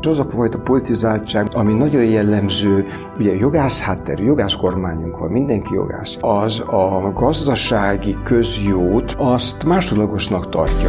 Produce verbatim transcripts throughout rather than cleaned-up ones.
Az a fajta politizáltság, ami nagyon jellemző, ugye jogász hátterű, jogász kormányunk van, mindenki jogász, az a gazdasági közjót azt másodlagosnak tartja.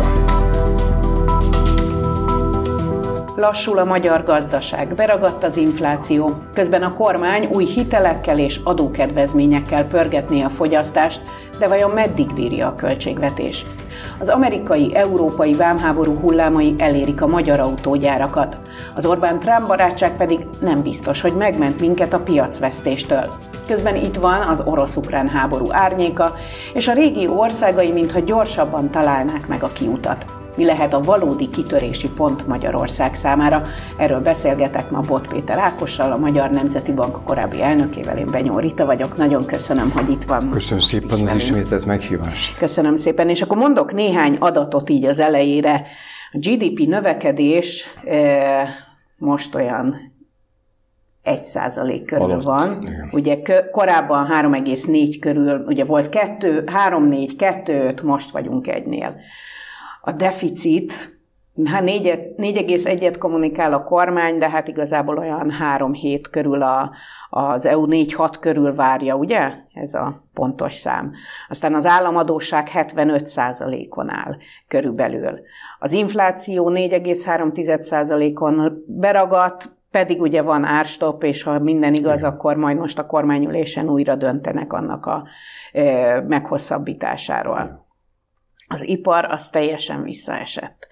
Lassul a magyar gazdaság, beragadt az infláció, közben a kormány új hitelekkel és adókedvezményekkel pörgetné a fogyasztást, de vajon meddig bírja a költségvetés? Az amerikai-európai vámháború hullámai elérik a magyar autógyárakat. Az Orbán-Trump barátság pedig nem biztos, hogy megment minket a piacvesztéstől. Közben itt van az orosz-ukrán háború árnyéka, és a régió országai mintha gyorsabban találnák meg a kiutat. Mi lehet a valódi kitörési pont Magyarország számára? Erről beszélgetek ma Bot Péter Ákossal, a Magyar Nemzeti Bank korábbi elnökével. Én Benyó Rita vagyok. Nagyon köszönöm, hogy itt van. Köszönöm szépen az ismételt meghívást. Köszönöm szépen, és akkor mondok néhány adatot így az elejére. A gé dé pé növekedés eh, most olyan egy százalék körül alatt van. Igen. Ugye korábban három egész négy körül, ugye volt kettő, három négy, kettő öt, most vagyunk egynél. A deficit, hát négy egész egyet kommunikál a kormány, de hát igazából olyan három hét körül a, az é u négy hat körül várja, ugye? Ez a pontos szám. Aztán az államadósság hetvenöt százalékon áll körülbelül. Az infláció négy egész három százalékon beragadt, pedig ugye van árstopp, és ha minden igaz, igen, akkor majd most a kormányülésen újra döntenek annak a e, meghosszabbításáról. Az ipar az teljesen visszaesett.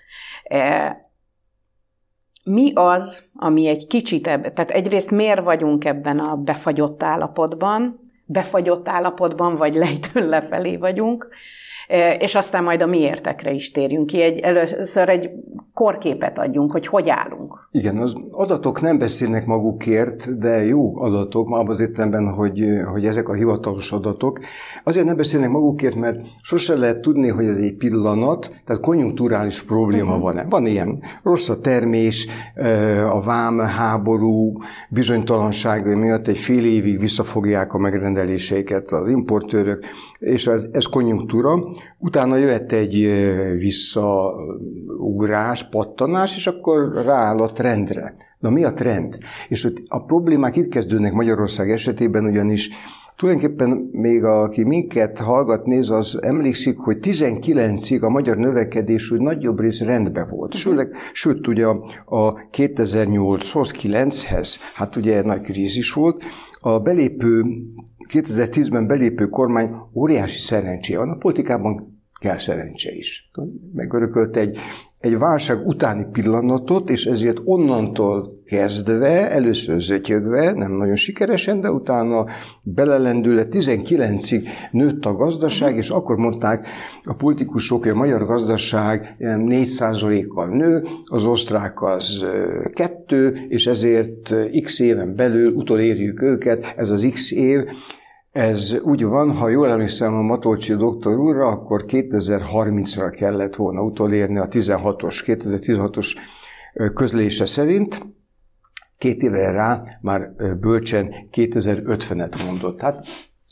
Mi az, ami egy kicsit ebben, tehát egyrészt miért vagyunk ebben a befagyott állapotban, befagyott állapotban, vagy lejtőn lefelé vagyunk, és aztán majd a miértekre is térjünk ki. Egy, először egy korképet adjunk, hogy hogy állunk. Igen, az adatok nem beszélnek magukért, de jó adatok, abban az értelemben, hogy, hogy ezek a hivatalos adatok. Azért nem beszélnek magukért, mert sose lehet tudni, hogy ez egy pillanat, tehát konjunkturális probléma uh-huh. van-e. Van ilyen rossz a termés, a vámháború, bizonytalanság miatt egy fél évig visszafogják a megrendeléseiket az importőrök, és ez, ez konjunktúra. Utána jöhet egy visszaugrás, pattanás, és akkor rááll a trendre. Na mi a trend? És a problémák itt kezdődnek Magyarország esetében, ugyanis tulajdonképpen még aki minket hallgat, néz, az emlékszik, hogy tizenkilencig a magyar növekedés úgy nagyobb rész rendben volt. Sőt, sőt ugye a, a kétezer-nyolchoz, kilenchez, hát ugye nagy krízis volt, a belépő, kétezer-tízben belépő kormány óriási szerencséje van. A politikában kell szerencse is. Megörökölt egy, egy válság utáni pillanatot, és ezért onnantól kezdve, először zötyögve, nem nagyon sikeresen, de utána belelendülve tizenkilencig nőtt a gazdaság, és akkor mondták a politikusok, hogy a magyar gazdaság négy százalékkal nő, az osztrák az kettő, és ezért x éven belül utolérjük őket, ez az x év. Ez úgy van, ha jól emlékszem a Matolcsy doktor úrra, akkor kétezer-harmincra kellett volna utolérni a tizenhatos, kétezer-tizenhatos közlése szerint. Két évre rá már bölcsen kétezer-ötvenet mondott. Hát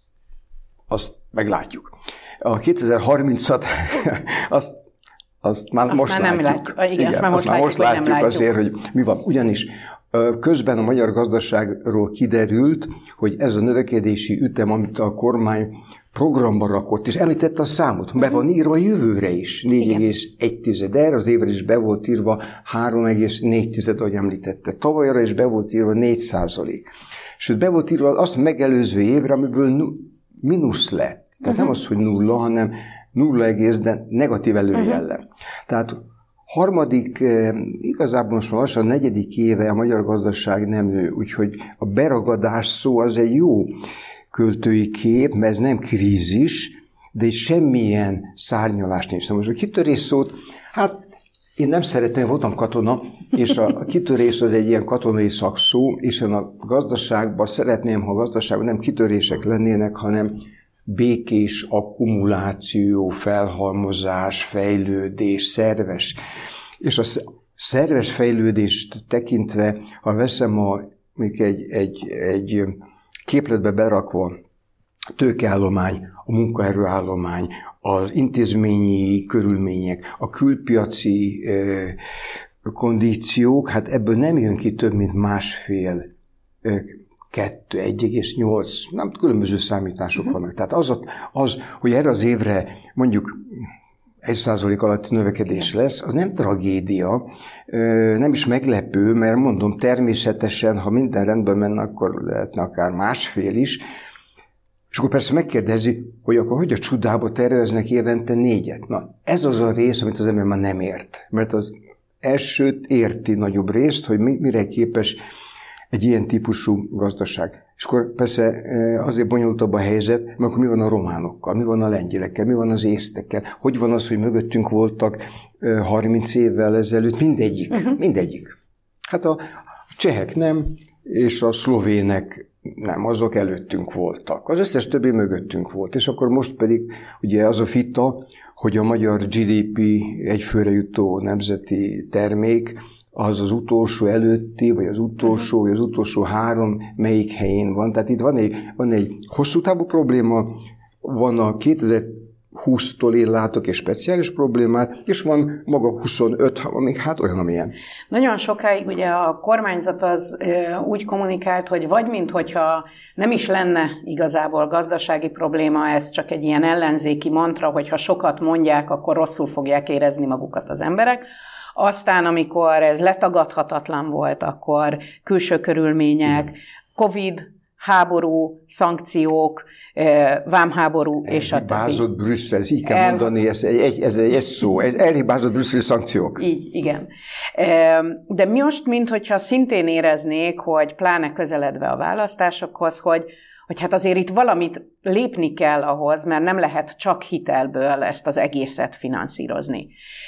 azt meglátjuk. A kétezer-harmincat azt, azt már azt most már látjuk. látjuk. Igen, Igen, azt már most, azt látjuk, most látjuk, látjuk azért, hogy mi van. Ugyanis közben a magyar gazdaságról kiderült, hogy ez a növekedési ütem, amit a kormány programba rakott, és említette a számot, be van írva jövőre is, négy egész egy, erre az évre is be volt írva három egész négy, ahogy említette. Tavalyra is be volt írva négy százalék. Sőt, be volt írva azt megelőző évre, amiből mínusz lett. Tehát uh-huh. nem az, hogy nulla, hanem nulla egész, de negatív előjellel. Uh-huh. Tehát harmadik, igazából most már lassan a negyedik éve a magyar gazdaság nem nő, úgyhogy a beragadás szó az egy jó költői kép, mert ez nem krízis, de egy semmilyen szárnyalás nincs. Na most a kitörés szót, hát én nem szeretem, voltam katona, és a kitörés az egy ilyen katonai szakszó, és én a gazdaságban szeretném, ha a gazdaságban nem kitörések lennének, hanem békés akkumuláció, felhalmozás, fejlődés, szerves. És a szerves fejlődést tekintve, ha veszem a, egy, egy, egy képletbe berakva tőkeállomány, a munkaerőállomány, az intézményi körülmények, a külpiaci kondíciók, hát ebből nem jön ki több, mint másfél, kettő, egy egész nyolc, nem különböző számítások uh-huh. vannak. Tehát az, az, hogy erre az évre mondjuk egy százalék alatti növekedés lesz, az nem tragédia, nem is meglepő, mert mondom, természetesen, ha minden rendben menne, akkor lehetne akár másfél is. És akkor persze megkérdezi, hogy akkor hogy a csodába terveznek évente négyet. Na, ez az a rész, amit az ember már nem ért. Mert az elsőt érti nagyobb részt, hogy mire képes egy ilyen típusú gazdaság. És akkor persze azért bonyolultabb a helyzet, mert akkor mi van a románokkal, mi van a lengyelekkel, mi van az észtekkel, hogy van az, hogy mögöttünk voltak harminc évvel ezelőtt, mindegyik, uh-huh. mindegyik. Hát a csehek nem, és a szlovének nem, azok előttünk voltak. Az összes többi mögöttünk volt. És akkor most pedig ugye az a vita, hogy a magyar gé dé pé egyfőre jutó nemzeti termék az az utolsó előtti, vagy az utolsó, uh-huh. vagy az utolsó három melyik helyén van. Tehát itt van egy, van egy hosszú távú probléma, van a kétezer-húsztól én látok egy speciális problémát, és van maga huszonöt, amíg hát olyan, amilyen. Nagyon sokáig ugye a kormányzat az úgy kommunikált, hogy vagy minthogyha nem is lenne igazából gazdasági probléma, ez csak egy ilyen ellenzéki mantra, hogyha sokat mondják, akkor rosszul fogják érezni magukat az emberek. Aztán, amikor ez letagadhatatlan volt, akkor külső körülmények, Covid, háború, szankciók, vámháború, és a többi. Elhibázott Brüsszel, ez így kell El... mondani, ez egy, ez egy ez szó, ez elhibázott brüsszeli szankciók. Így, igen. De most, minthogyha szintén éreznék, hogy pláne közeledve a választásokhoz, hogy hogy hát azért itt valamit lépni kell ahhoz, mert nem lehet csak hitelből ezt az egészet finanszírozni.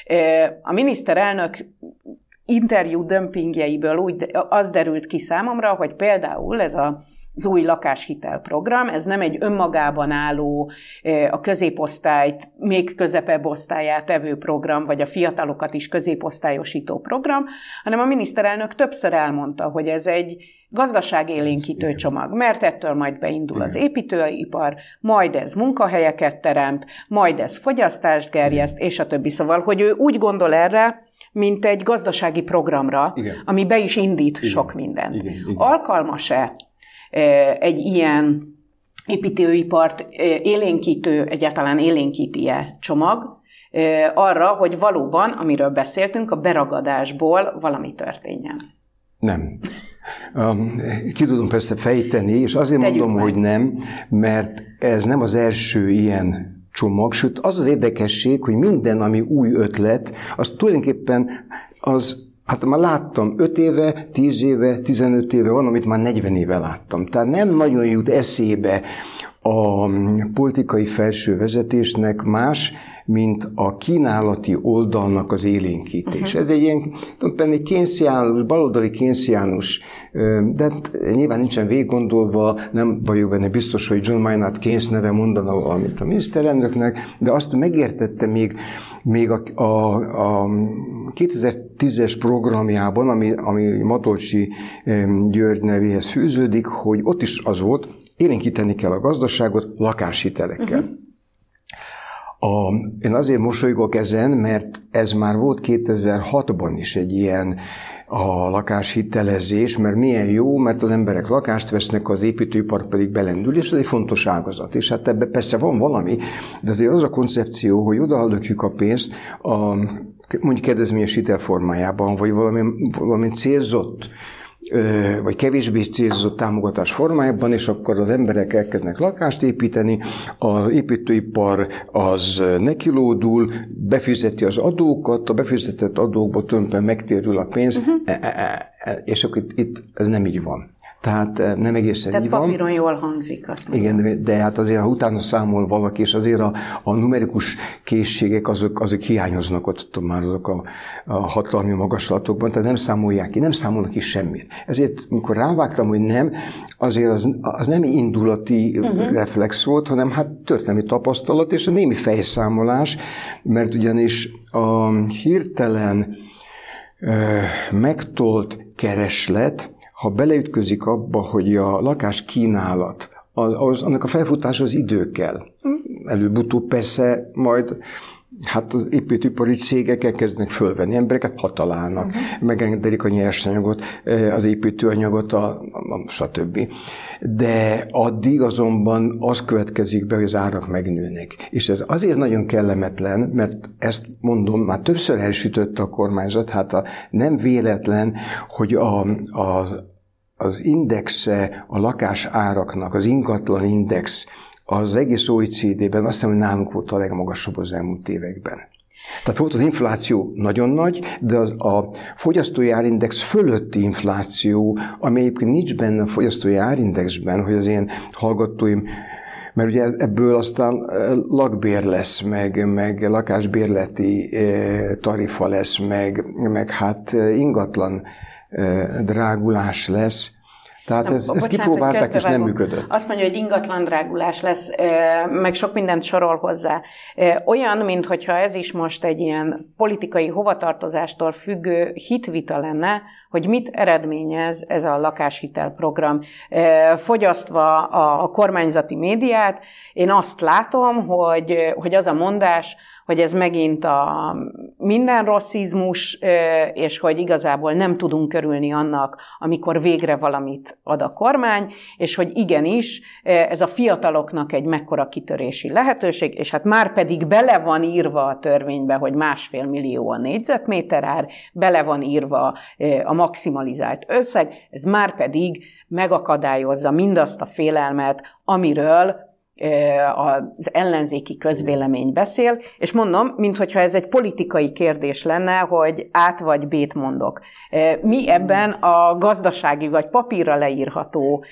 A miniszterelnök interjú dömpingjeiből úgy az derült ki számomra, hogy például ez a az új lakáshitelprogram, ez nem egy önmagában álló, a középosztályt, még közepebb osztályát evő program, vagy a fiatalokat is középosztályosító program, hanem a miniszterelnök többször elmondta, hogy ez egy gazdaságélénkítő csomag, mert ettől majd beindul az építőipar, majd ez munkahelyeket teremt, majd ez fogyasztást gerjeszt, és a többi. Szóval, hogy ő úgy gondol erre, mint egy gazdasági programra, igen. ami be is indít igen. sok mindent. Igen. Igen. Alkalmas-e egy ilyen építőipart élénkítő, egyáltalán élénkíti-e csomag arra, hogy valóban, amiről beszéltünk, a beragadásból valami történjen? Nem. Ki tudom persze fejteni, és azért Tegyük mondom, meg. hogy nem, mert ez nem az első ilyen csomag, sőt az az érdekesség, hogy minden, ami új ötlet, az tulajdonképpen az hát már láttam öt éve, tíz éve, tizenöt éve van, amit már negyven éve láttam. Tehát nem nagyon jut eszébe a politikai felső vezetésnek más, mint a kínálati oldalnak az élénkítés. Uh-huh. Ez egy ilyen, tulajdonképpen egy kénsziánus, baloldali kénsziánus, de nyilván nincsen végiggondolva, nem vagyok benne biztos, hogy John Maynard Keynes neve mondana valamit a miniszterelnöknek, de azt megértette még, még a, a, a kétezer-tízes programjában, ami, ami Matolcsy György nevéhez fűződik, hogy ott is az volt, élénkíteni kell a gazdaságot lakáshitelekkel. Uh-huh. A, én azért mosolygok ezen, mert ez már volt kétezer-hatban is egy ilyen a lakáshitelezés, mert milyen jó, mert az emberek lakást vesznek, az építőipar pedig belendül, és ez egy fontos ágazat. És hát ebben persze van valami, de azért az a koncepció, hogy odalökjük a pénzt a mondjuk kedvezményes hitel formájában, vagy valami, valami célzott, vagy kevésbé célzott támogatás formájában, és akkor az emberek elkezdenek lakást építeni, az építőipar az nekilódul, befizeti az adókat, a befizetett adókból tulajdonképpen megtérül a pénz, uh-huh. és akkor itt, itt ez nem így van. Tehát nem egészen Tehát így van. papíron jól hangzik, azt mondom. Igen, de hát azért, ha utána számol valaki, és azért a, a numerikus készségek, azok, azok hiányoznak ott már azok a, a hatalmi magaslatokban, tehát nem számolják ki, nem számolnak ki semmit. Ezért, amikor rávágtam, hogy nem, azért az, az nem indulati uh-huh. reflex volt, hanem hát történelmi tapasztalat, és a némi fejszámolás, mert ugyanis a hirtelen ö, megtolt kereslet, ha beleütközik abba, hogy a lakáskínálat, az, az, annak a felfutása az idő kell. Előbb-utóbb persze majd hát az építőipari cégek elkezdenek fölvenni embereket, ha találnak, uh-huh. megengedik a nyersanyagot, az építőanyagot, a, a, stb. De addig azonban az következik be, hogy az árak megnőnek. És ez azért nagyon kellemetlen, mert ezt mondom, már többször elsütötte a kormányzat, hát a, nem véletlen, hogy a, a, az indexe a lakás áraknak, az ingatlan index, az egész o e cé dé-ben azt hiszem, hogy nálunk volt a legmagasabb az elmúlt években. Tehát volt az infláció nagyon nagy, de az, a fogyasztói árindex fölötti infláció, ami egyébként nincs benne a fogyasztói árindexben, hogy az én hallgatóim, mert ugye ebből aztán lakbér lesz, meg, meg lakásbérleti tarifa lesz, meg, meg hát ingatlan drágulás lesz. Tehát ez, ezt kipróbálták, és nem működött. Azt mondja, hogy ingatlan drágulás lesz, meg sok mindent sorol hozzá. Olyan, mintha ez is most egy ilyen politikai hovatartozástól függő hitvita lenne, hogy mit eredményez ez a lakáshitelprogram. Fogyasztva a kormányzati médiát, én azt látom, hogy, hogy az a mondás, hogy ez megint a minden rasszizmus, és hogy igazából nem tudunk körülni annak, amikor végre valamit ad a kormány, és hogy igenis, ez a fiataloknak egy mekkora kitörési lehetőség, és hát már pedig bele van írva a törvénybe, hogy másfél millió a négyzetméter ár, bele van írva a maximalizált összeg, ez már pedig megakadályozza mindazt a félelmet, amiről az ellenzéki közvélemény beszél, és mondom, minthogyha ez egy politikai kérdés lenne, hogy át vagy bét mondok. Mi ebben a gazdasági vagy papírra leírható,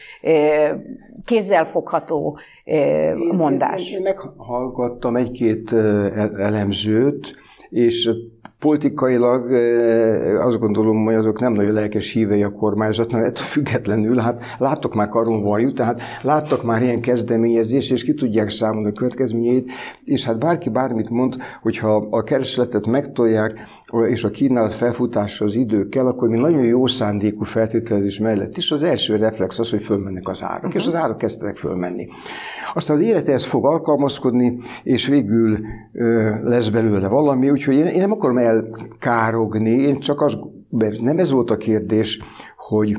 kézzelfogható mondás? Én, én, én meghallgattam egy-két elemzőt, és politikailag azt gondolom, hogy azok nem nagyon lelkes hívei a kormányzatnak, ettől függetlenül, hát láttok már karonvarjú, tehát láttak már ilyen kezdeményezést, és ki tudják számolni a következményeit, és hát bárki bármit mond, hogyha a keresletet megtolják, és a kínálat felfutása az idő kell, akkor mi nagyon jó szándékú feltételezés mellett is az első reflex az, hogy fölmennek az árak, uh-huh. és az árak kezdtek fölmenni. Aztán az élet ehhez fog alkalmazkodni, és végül ö, lesz belőle valami, úgyhogy én, én nem akarom elkárogni, én csak az, mert nem ez volt a kérdés, hogy,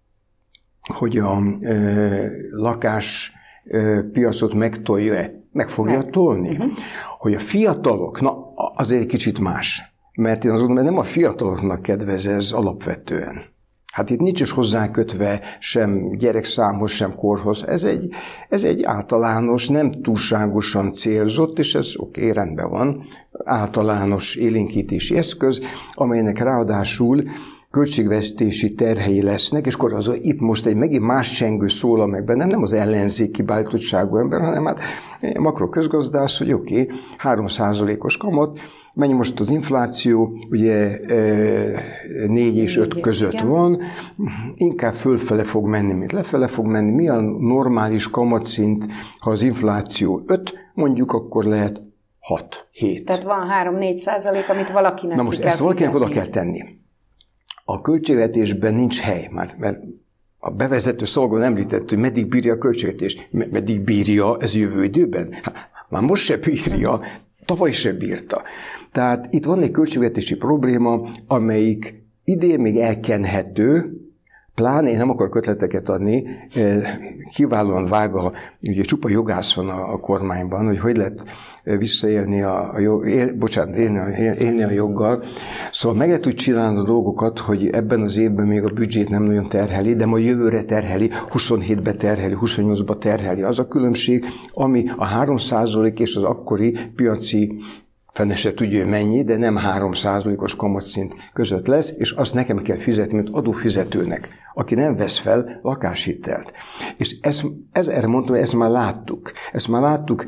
hogy a ö, lakás ö, piacot megtolja-e, meg fogja tolni. Uh-huh. Hogy a fiatalok, na azért egy kicsit más. Mert én azt gondolom, hogy nem a fiataloknak kedvez ez alapvetően. Hát itt nincs is hozzá kötve sem gyerekszámhoz, sem korhoz. Ez egy, ez egy általános, nem túlságosan célzott, és ez oké, okay, rendben van, általános élénkítési eszköz, amelynek ráadásul költségvetési terhei lesznek, és akkor az, itt most egy megint más csengő szólal meg bennem, nem az ellenzéki beállítottságú ember, hanem hát makroközgazdász, hogy oké, okay, három százalékos kamat, mennyi most az infláció, ugye négy és öt között van, inkább fölfele fog menni, mint lefele fog menni. Mi a normális kamatszint, ha az infláció öt, mondjuk akkor lehet hat, hét. Tehát van három-négy százalék, amit valakinek Na most ki kell ezt valakinek fizetni. oda kell tenni. A költségvetésben nincs hely, mert, mert a bevezető szolgáló említett, hogy meddig bírja a költségvetés. Meddig bírja ez jövő időben? Hát, már most se bírja, tavaly se bírta. Tehát itt van egy költségvetési probléma, amelyik idén még elkenhető, pláne én nem akarok ötleteket adni, kiválóan vág a, ugye csupa jogász van a, a kormányban, hogy hogy lehet visszaélni a, a jog, él, bocsánat, élni a, élni a joggal. Szóval meg lehet úgy csinálni a dolgokat, hogy ebben az évben még a büdzsét nem nagyon terheli, de majd jövőre terheli, huszonhétbe terheli, huszonnyolcba terheli. Az a különbség, ami a három százalék és az akkori piaci fene se tudja, mennyi, de nem három százalékos kamatszint között lesz, és azt nekem kell fizetni, mint adófizetőnek, aki nem vesz fel lakáshitelt. És ez, ez, erre mondtam, hogy ezt már láttuk. Ezt már láttuk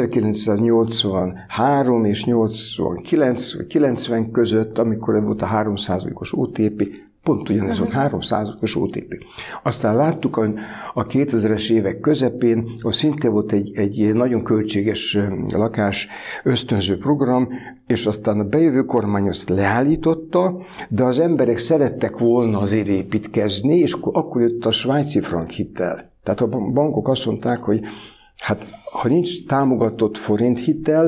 ezerkilencszáznyolcvanhárom és nyolcvankilenc, kilencven között, amikor volt a három százalékos o té pé, pont ugyanez volt, három százalékos o té pé. Aztán láttuk a, a kétezres évek közepén, ahol szinte volt egy, egy nagyon költséges lakás ösztönző program, és aztán a bejövő kormány azt leállította, de az emberek szerettek volna azért építkezni, és akkor, akkor jött a svájci frank hitel. Tehát a bankok azt mondták, hogy hát ha nincs támogatott forint hitel,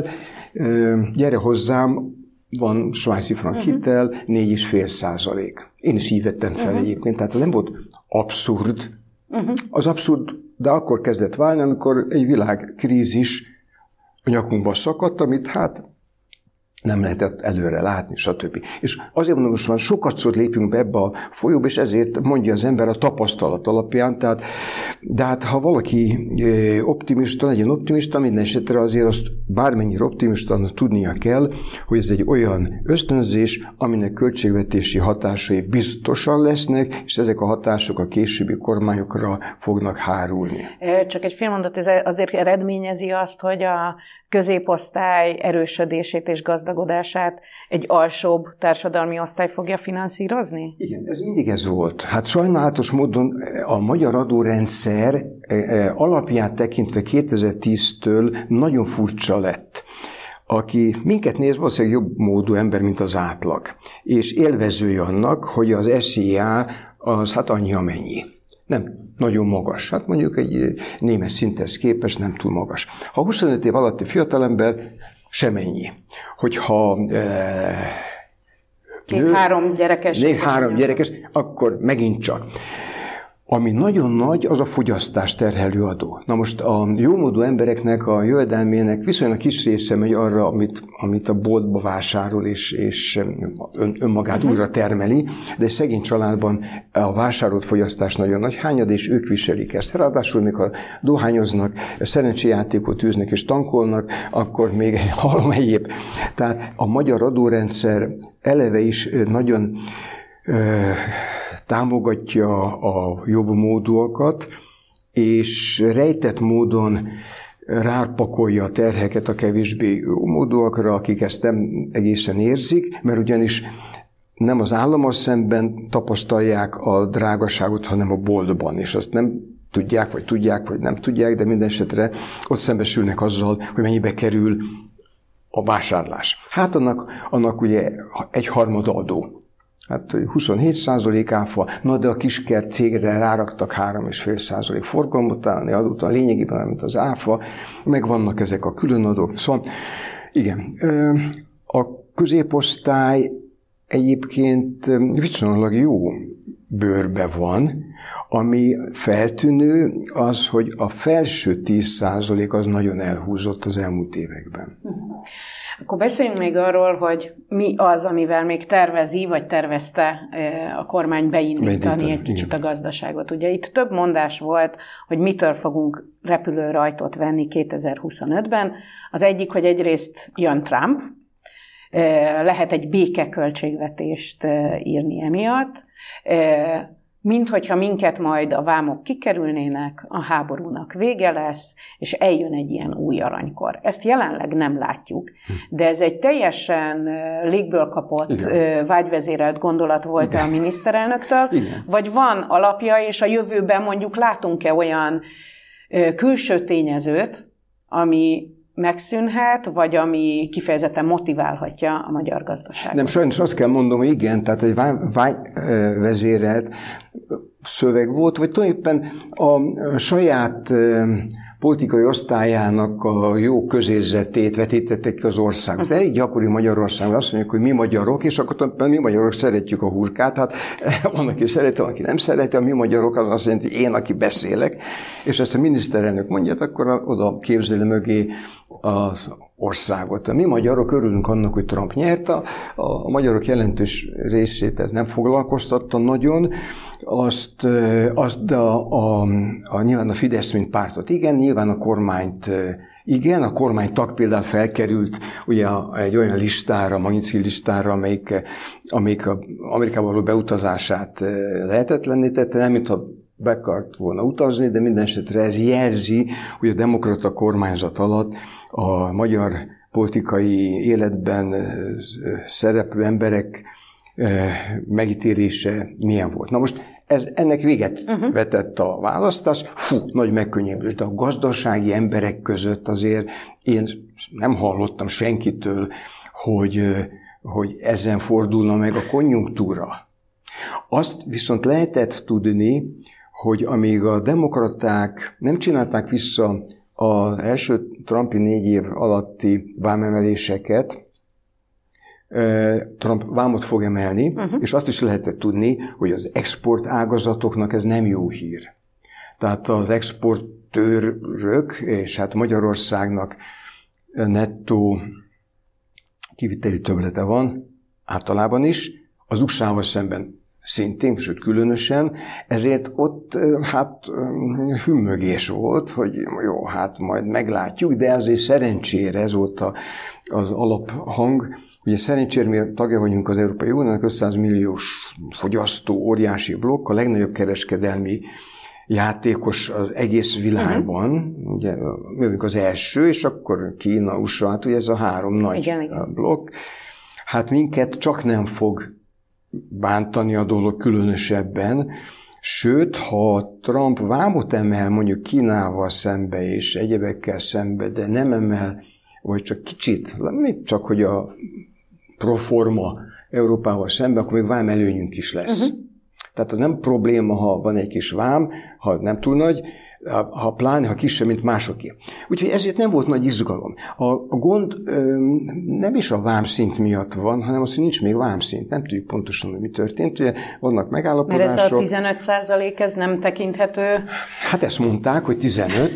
gyere hozzám, van svájci frank uh-huh. hitel, négy egész öt százalék. Én is így vettem fel uh-huh. egyébként, tehát az nem volt abszurd. Uh-huh. Az abszurd, de akkor kezdett válni, amikor egy világkrízis a nyakunkba szakadt, amit hát nem lehetett előre látni, stb. És azért mondom, most már sokat lépünk be ebbe a folyóba, és ezért mondja az ember a tapasztalat alapján, tehát, de hát ha valaki optimista, legyen optimista, minden esetre azért azt bármennyire optimista tudnia kell, hogy ez egy olyan ösztönzés, aminek költségvetési hatásai biztosan lesznek, és ezek a hatások a későbbi kormányokra fognak hárulni. Csak egy fél mondat, ez azért eredményezi azt, hogy a középosztály erősödését és gazdagodását egy alsóbb társadalmi osztály fogja finanszírozni? Igen, ez mindig ez volt. Hát sajnálatos módon a magyar adórendszer alapját tekintve kétezer-tíztől nagyon furcsa lett. Aki minket néz, valószínűleg jobb módú ember, mint az átlag. És élvezője annak, hogy az es zé á az hát annyi, amennyi. Nem nagyon magas. Hát mondjuk egy német szinthez képest nem túl magas. Ha huszonöt év alatti fiatalember, semennyi. Hogyha e, nő, három gyerekes. Még három gyerekes, akkor megint csak. Ami nagyon nagy, az a fogyasztás terhelő adó. Na most a jómódú embereknek a jövedelmének viszonylag kis része megy arra, amit, amit a boltba vásárol és, és ön, önmagát uh-huh. újra termeli, de egy szegény családban a vásárolt fogyasztás nagyon nagy hányad, és ők viselik ezt. Ráadásul, mikor dohányoznak, szerencséjátékot űznek és tankolnak, akkor még egy halom egyéb. Tehát a magyar adórendszer eleve is nagyon támogatja a jobb módúakat, és rejtett módon rápakolja a terheket a kevésbé jó módúakra, akik ezt nem egészen érzik, mert ugyanis nem az állammal szemben tapasztalják a drágaságot, hanem a boltban, és azt nem tudják, vagy tudják, vagy nem tudják, de minden esetre ott szembesülnek azzal, hogy mennyibe kerül a vásárlás. Hát annak, annak ugye egy harmada adó. Hát huszonhét százalék áfa, na de a kiskert cégre ráraktak három egész öt százalék forgalmat állni adót, a lényegében, mint az áfa, meg vannak ezek a különadók. Szóval igen, a középosztály egyébként viszonylag jó bőrbe van, ami feltűnő az, hogy a felső tíz százalék az nagyon elhúzott az elmúlt években. Akkor beszéljünk még arról, hogy mi az, amivel még tervezi, vagy tervezte a kormány beindítani Beindítani, egy kicsit igen. a gazdaságot. Ugye itt több mondás volt, hogy mitől fogunk repülőrajtot venni kétezer-huszonötben. Az egyik, hogy egyrészt jön Trump, lehet egy békeköltségvetést írni emiatt, mint hogyha minket majd a vámok kikerülnének, a háborúnak vége lesz, és eljön egy ilyen új aranykor. Ezt jelenleg nem látjuk, de ez egy teljesen légből kapott, igen. vágyvezérelt gondolat volt igen. a miniszterelnöktől, igen. vagy van alapja, és a jövőben mondjuk látunk-e olyan külső tényezőt, ami megszűnhet, vagy ami kifejezetten motiválhatja a magyar gazdaságot. Nem, sajnos azt kell mondom, hogy igen, tehát egy vágyvezérelt szöveg volt, vagy tulajdonképpen a saját politikai osztályának a jó közérzetét vetítettek ki az országot. De elég gyakori Magyarországon azt mondjuk, hogy mi magyarok, és akkor mi magyarok szeretjük a hurkát, hát van, aki szereti, van, aki nem szereti, a mi magyarok az azt jelenti, én, aki beszélek, és ezt a miniszterelnök mondja, akkor oda képzeli mögé az országot. A mi magyarok örülünk annak, hogy Trump nyert, a, a magyarok jelentős részét ez nem foglalkoztatta nagyon, azt, azt de a, a, a, nyilván a Fidesz, mint pártot igen, nyilván a kormányt igen, a kormánytag például felkerült ugye egy olyan listára, Magnitsky listára, amelyik, amelyik a Amerikában való beutazását lehetetlenné tette, nem mintha be akart volna utazni, de minden esetre ez jelzi, hogy a demokrata kormányzat alatt a magyar politikai életben szereplő emberek megítélése milyen volt. Na most ez, ennek véget uh-huh. vetett a választás, fú, nagy megkönnyebbülés, de a gazdasági emberek között azért én nem hallottam senkitől, hogy, hogy ezen fordulna meg a konjunktúra. Azt viszont lehetett tudni, hogy amíg a demokraták nem csinálták vissza az első Trumpi négy év alatti vámemeléseket Trump vámot fog emelni, uh-huh. és azt is lehetett tudni, hogy az export ágazatoknak ez nem jó hír. Tehát az exportőrök, és hát Magyarországnak nettó kiviteli többlete van, általában is, az u es á-val szemben szintén, sőt különösen, ezért ott hát hümmögés volt, hogy jó, hát majd meglátjuk, de azért szerencsére ez volt az alaphang. Ugye szerencsére mi tagja vagyunk az Európai Uniónak, ötszáz milliós fogyasztó, óriási blokk, a legnagyobb kereskedelmi játékos az egész világban, uh-huh. ugye mi vagyunk az első, és akkor Kína, u es á, hát ugye ez a három nagy igen, igen. blokk. Hát minket csak nem fog bántani a dolog különösebben, sőt, ha Trump vámot emel mondjuk Kínával szembe és egyebekkel szembe, de nem emel, vagy csak kicsit, csak hogy a proforma Európával szembe, akkor még vám előnyünk is lesz. Uh-huh. Tehát az nem probléma, ha van egy kis vám, ha nem túl nagy, ha pláne, ha kisebb, mint másoké. Úgyhogy ezért nem volt nagy izgalom. A, a gond ö, nem is a vámszint miatt van, hanem az, hogy nincs még vámszint. Nem tudjuk pontosan, hogy mi történt. Ugye vannak megállapodások. Mert ez a tizenöt százalék, ez nem tekinthető? Hát ezt mondták, hogy tizenöt,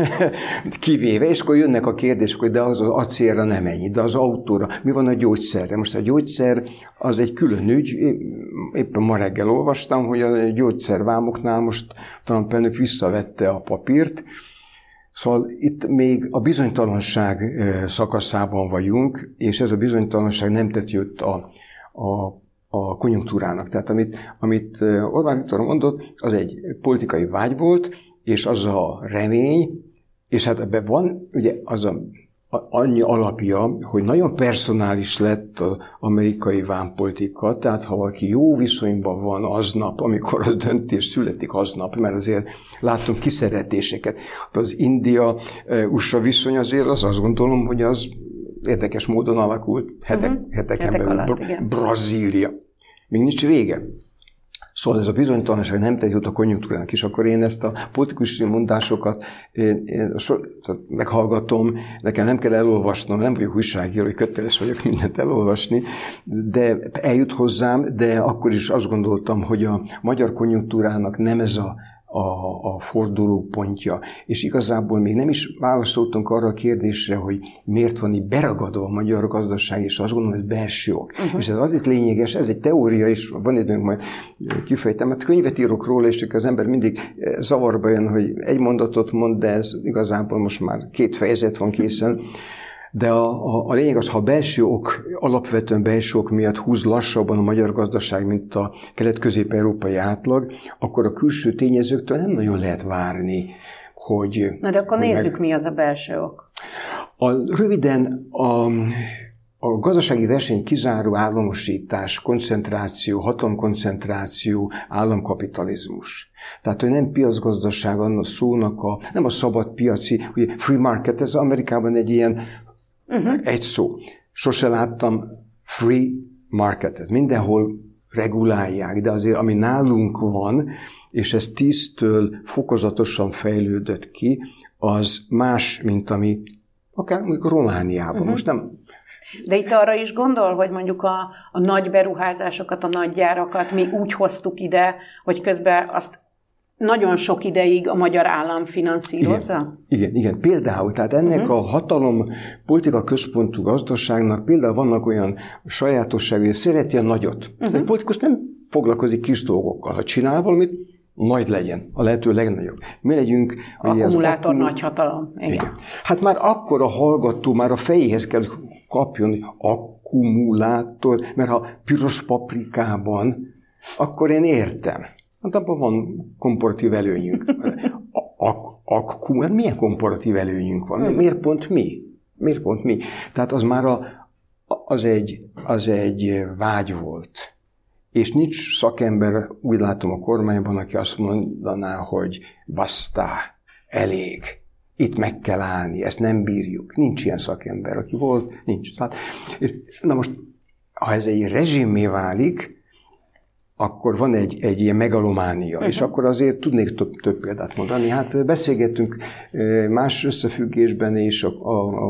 kivéve, és akkor jönnek a kérdések, hogy de az az acélra nem ennyi, de az autóra, mi van a gyógyszerre? Most a gyógyszer az egy külön ügy. Éppen ma reggel olvastam, hogy a gyógyszervámoknál most Trump elnök visszavette a papírt. Szóval itt még a bizonytalanság szakaszában vagyunk, és ez a bizonytalanság nem tett jót a, a, a konjunktúrának. Tehát amit, amit Orbán Viktor mondott, az egy politikai vágy volt, és az a remény, és hát ebben van ugye az a annyi alapja, hogy nagyon personális lett az amerikai vámpolitika, tehát ha valaki jó viszonyban van aznap, amikor a döntés születik aznap, mert azért látunk kiszeretéseket. Az India-u es á viszony azért az azt gondolom, hogy az érdekes módon alakult hetek, uh-huh. heteken Hetek belül. alatt, igen. Brazília. Még nincs vége. Szóval ez a bizonytalanság nem tett jót a konjunktúrának, és akkor én ezt a politikusi mondásokat én, én so, meghallgatom, nekem nem kell elolvasnom, nem vagyok újságíró, hogy köteles vagyok mindent elolvasni, de eljut hozzám, de akkor is azt gondoltam, hogy a magyar konjunktúrának nem ez a A, a fordulópontja, és igazából még nem is válaszoltunk arra a kérdésre, hogy miért van így beragadva a magyar gazdaság, és azt gondolom, hogy belső ok. Uh-huh. És ez azért lényeges, ez egy teória, és van időnk, majd kifejtem, mert könyvet írok róla, és az ember mindig zavarba jön, hogy egy mondatot mond, de ez igazából most már két fejezet van készen. De a, a, a lényeg az, ha a belső ok, alapvetően belső ok miatt húz lassabban a magyar gazdaság, mint a kelet-közép-európai átlag, akkor a külső tényezőktől nem nagyon lehet várni, hogy... Na de akkor nézzük, meg... mi az a belső ok. A, röviden a, a gazdasági verseny kizáró államosítás, koncentráció, hatalomkoncentráció, államkapitalizmus. Tehát, hogy nem piacgazdaság annak szónak, a, nem a szabad piaci, ugye free market, ez Amerikában egy ilyen Uh-huh. egy szó. Sose láttam free marketet. Mindenhol regulálják, de azért ami nálunk van, és ez tíztől fokozatosan fejlődött ki, az más, mint ami akár mondjuk Romániában. Uh-huh. Most nem... De itt arra is gondol, hogy mondjuk a, a nagy beruházásokat, a nagy gyárakat mi úgy hoztuk ide, hogy közben azt nagyon sok ideig a magyar állam finanszírozza? Igen, igen, igen. Például, tehát ennek uh-huh. a hatalom politika központú gazdaságnak például vannak olyan sajátosságai, hogy szereti a nagyot. Uh-huh. Egy politikus nem foglalkozik kis dolgokkal. Ha csinál valamit, nagy legyen, a lehető legnagyobb. Mi legyünk... Akkumulátor akkum... nagy hatalom. Igen. Igen. Hát már akkor a hallgató már a fejéhez kell kapjon akkumulátor, mert ha piros paprikában, akkor én értem. Hát abban van komparatív előnyünk. Ak- ak- milyen komparatív előnyünk van? Miért pont mi? Miért pont mi? Tehát az már a, az, egy, az egy vágy volt. És nincs szakember, úgy látom a kormányban, aki azt mondaná, hogy basta, elég, itt meg kell állni, ezt nem bírjuk. Nincs ilyen szakember, aki volt, nincs. Tehát, na most, ha ez egy rezsimmé válik, akkor van egy, egy ilyen megalománia, uh-huh. és akkor azért tudnék több, több példát mondani. Hát beszélgettünk más összefüggésben is a, a,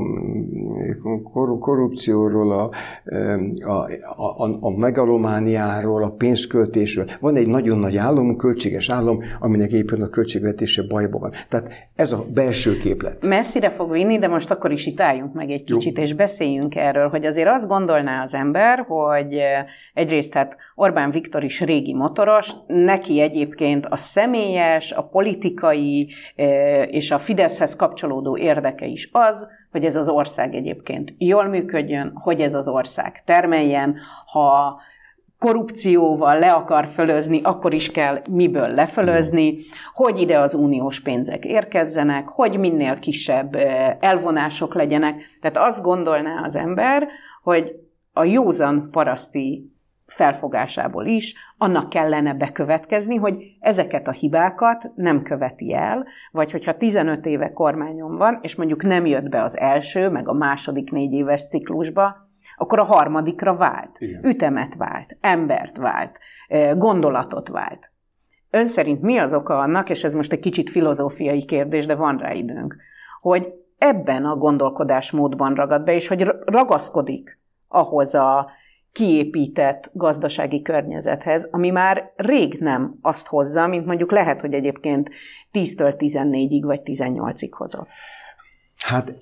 a korrupcióról, a, a, a, a megalomániáról, a pénzköltésről. Van egy nagyon nagy állam, költséges állam, aminek éppen a költségvetése bajban van. Tehát ez a belső képlet. Messzire fog vinni, de most akkor is itt álljunk meg egy kicsit, Jó. és beszéljünk erről, hogy azért azt gondolná az ember, hogy egyrészt hát Orbán Viktor is régi motoros, neki egyébként a személyes, a politikai és a Fideszhez kapcsolódó érdeke is az, hogy ez az ország egyébként jól működjön, hogy ez az ország termeljen, ha korrupcióval le akar fölözni, akkor is kell miből lefölözni, hogy ide az uniós pénzek érkezzenek, hogy minél kisebb elvonások legyenek. Tehát azt gondolná az ember, hogy a józan paraszti felfogásából is annak kellene bekövetkezni, hogy ezeket a hibákat nem követi el, vagy hogyha tizenöt éve kormányon van, és mondjuk nem jött be az első, meg a második négy éves ciklusba, akkor a harmadikra vált, Igen. ütemet vált, embert vált, gondolatot vált. Ön szerint mi az oka annak, és ez most egy kicsit filozófiai kérdés, de van rá időnk, hogy ebben a gondolkodásmódban ragad be, és hogy ragaszkodik ahhoz a kiépített gazdasági környezethez, ami már rég nem azt hozza, mint mondjuk lehet, hogy egyébként tíztől tizennégyig vagy tizennyolcig hozott. Hát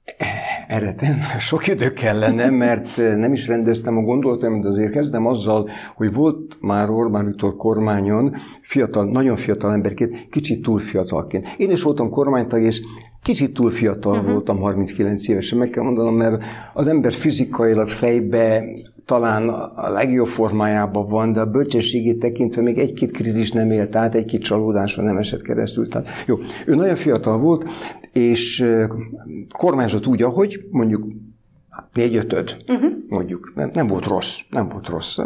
erre sok idő kellene, mert nem is rendeztem a gondolatom, de azért kezdem azzal, hogy volt már Orbán Viktor kormányon fiatal, nagyon fiatal emberként, kicsit túl fiatalként. Én is voltam kormánytag, és kicsit túl fiatal uh-huh. voltam, harminckilenc évesen, meg kell mondanom, mert az ember fizikailag fejbe talán a legjobb formájában van, de a bölcsességét tekintve még egy-két krízis nem élt át, egy-két csalódáson nem esett keresztül. Tehát, jó, ő nagyon fiatal volt, és kormányzott úgy, ahogy mondjuk négy-ötöd, uh-huh. mondjuk. Nem, nem volt rossz, nem volt rossz.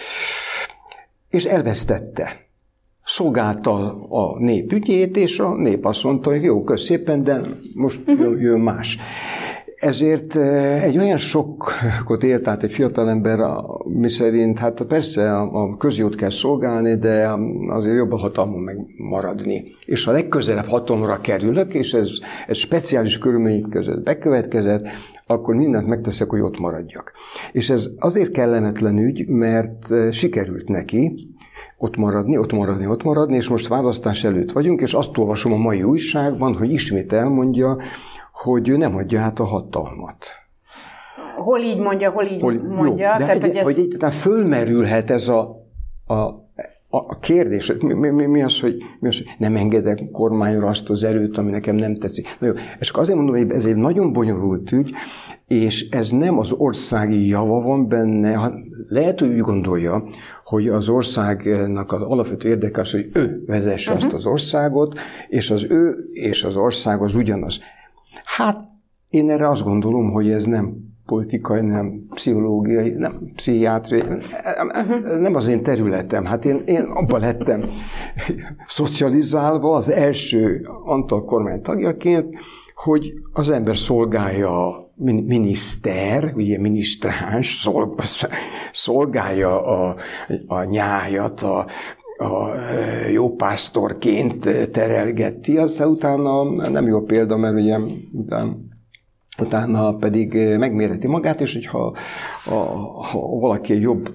És elvesztette. Szolgálta a nép ügyét, és a nép azt mondta, hogy jó, kösz szépen, de most uh-huh. jön más. Ezért egy olyan sokkot élt át egy fiatalember, miszerint hát persze a közjót kell szolgálni, de azért jobb a hatalmon megmaradni. És a legközelebb hatalomra kerülök, és ez, ez speciális körülmények között bekövetkezett, akkor mindent megteszek, hogy ott maradjak. És ez azért kellemetlen ügy, mert sikerült neki ott maradni, ott maradni, ott maradni, és most választás előtt vagyunk, és azt olvasom a mai újságban, hogy ismét elmondja, hogy ő nem adja át a hatalmat. Hol így mondja, hol így hol, mondja? Jó, de tehát, egy, hogy ez... hogy egy, tehát fölmerülhet ez a, a, a kérdés, mi, mi, mi, az, hogy, mi az, hogy nem engedek kormányra azt az erőt, ami nekem nem tetszik. Na jó, és akkor azért mondom, hogy ez egy nagyon bonyolult ügy, és ez nem az országi java van benne, lehet, hogy úgy gondolja, hogy az országnak az alapvető érdeke az, hogy ő vezesse uh-huh. azt az országot, és az ő és az ország az ugyanaz. Hát én erre azt gondolom, hogy ez nem politikai, nem pszichológiai, nem pszichiátriai, uh-huh. nem az én területem. Hát én, én abban lettem szocializálva az első Antal kormány tagjaként, hogy az ember szolgálja a miniszter, ugye minisztráns, szolgálja a, a nyájat, a, a jópásztorként terelgeti, aztán utána nem jó példa, mert ugye utána, utána pedig megmérheti magát, és hogyha a, ha valaki jobb,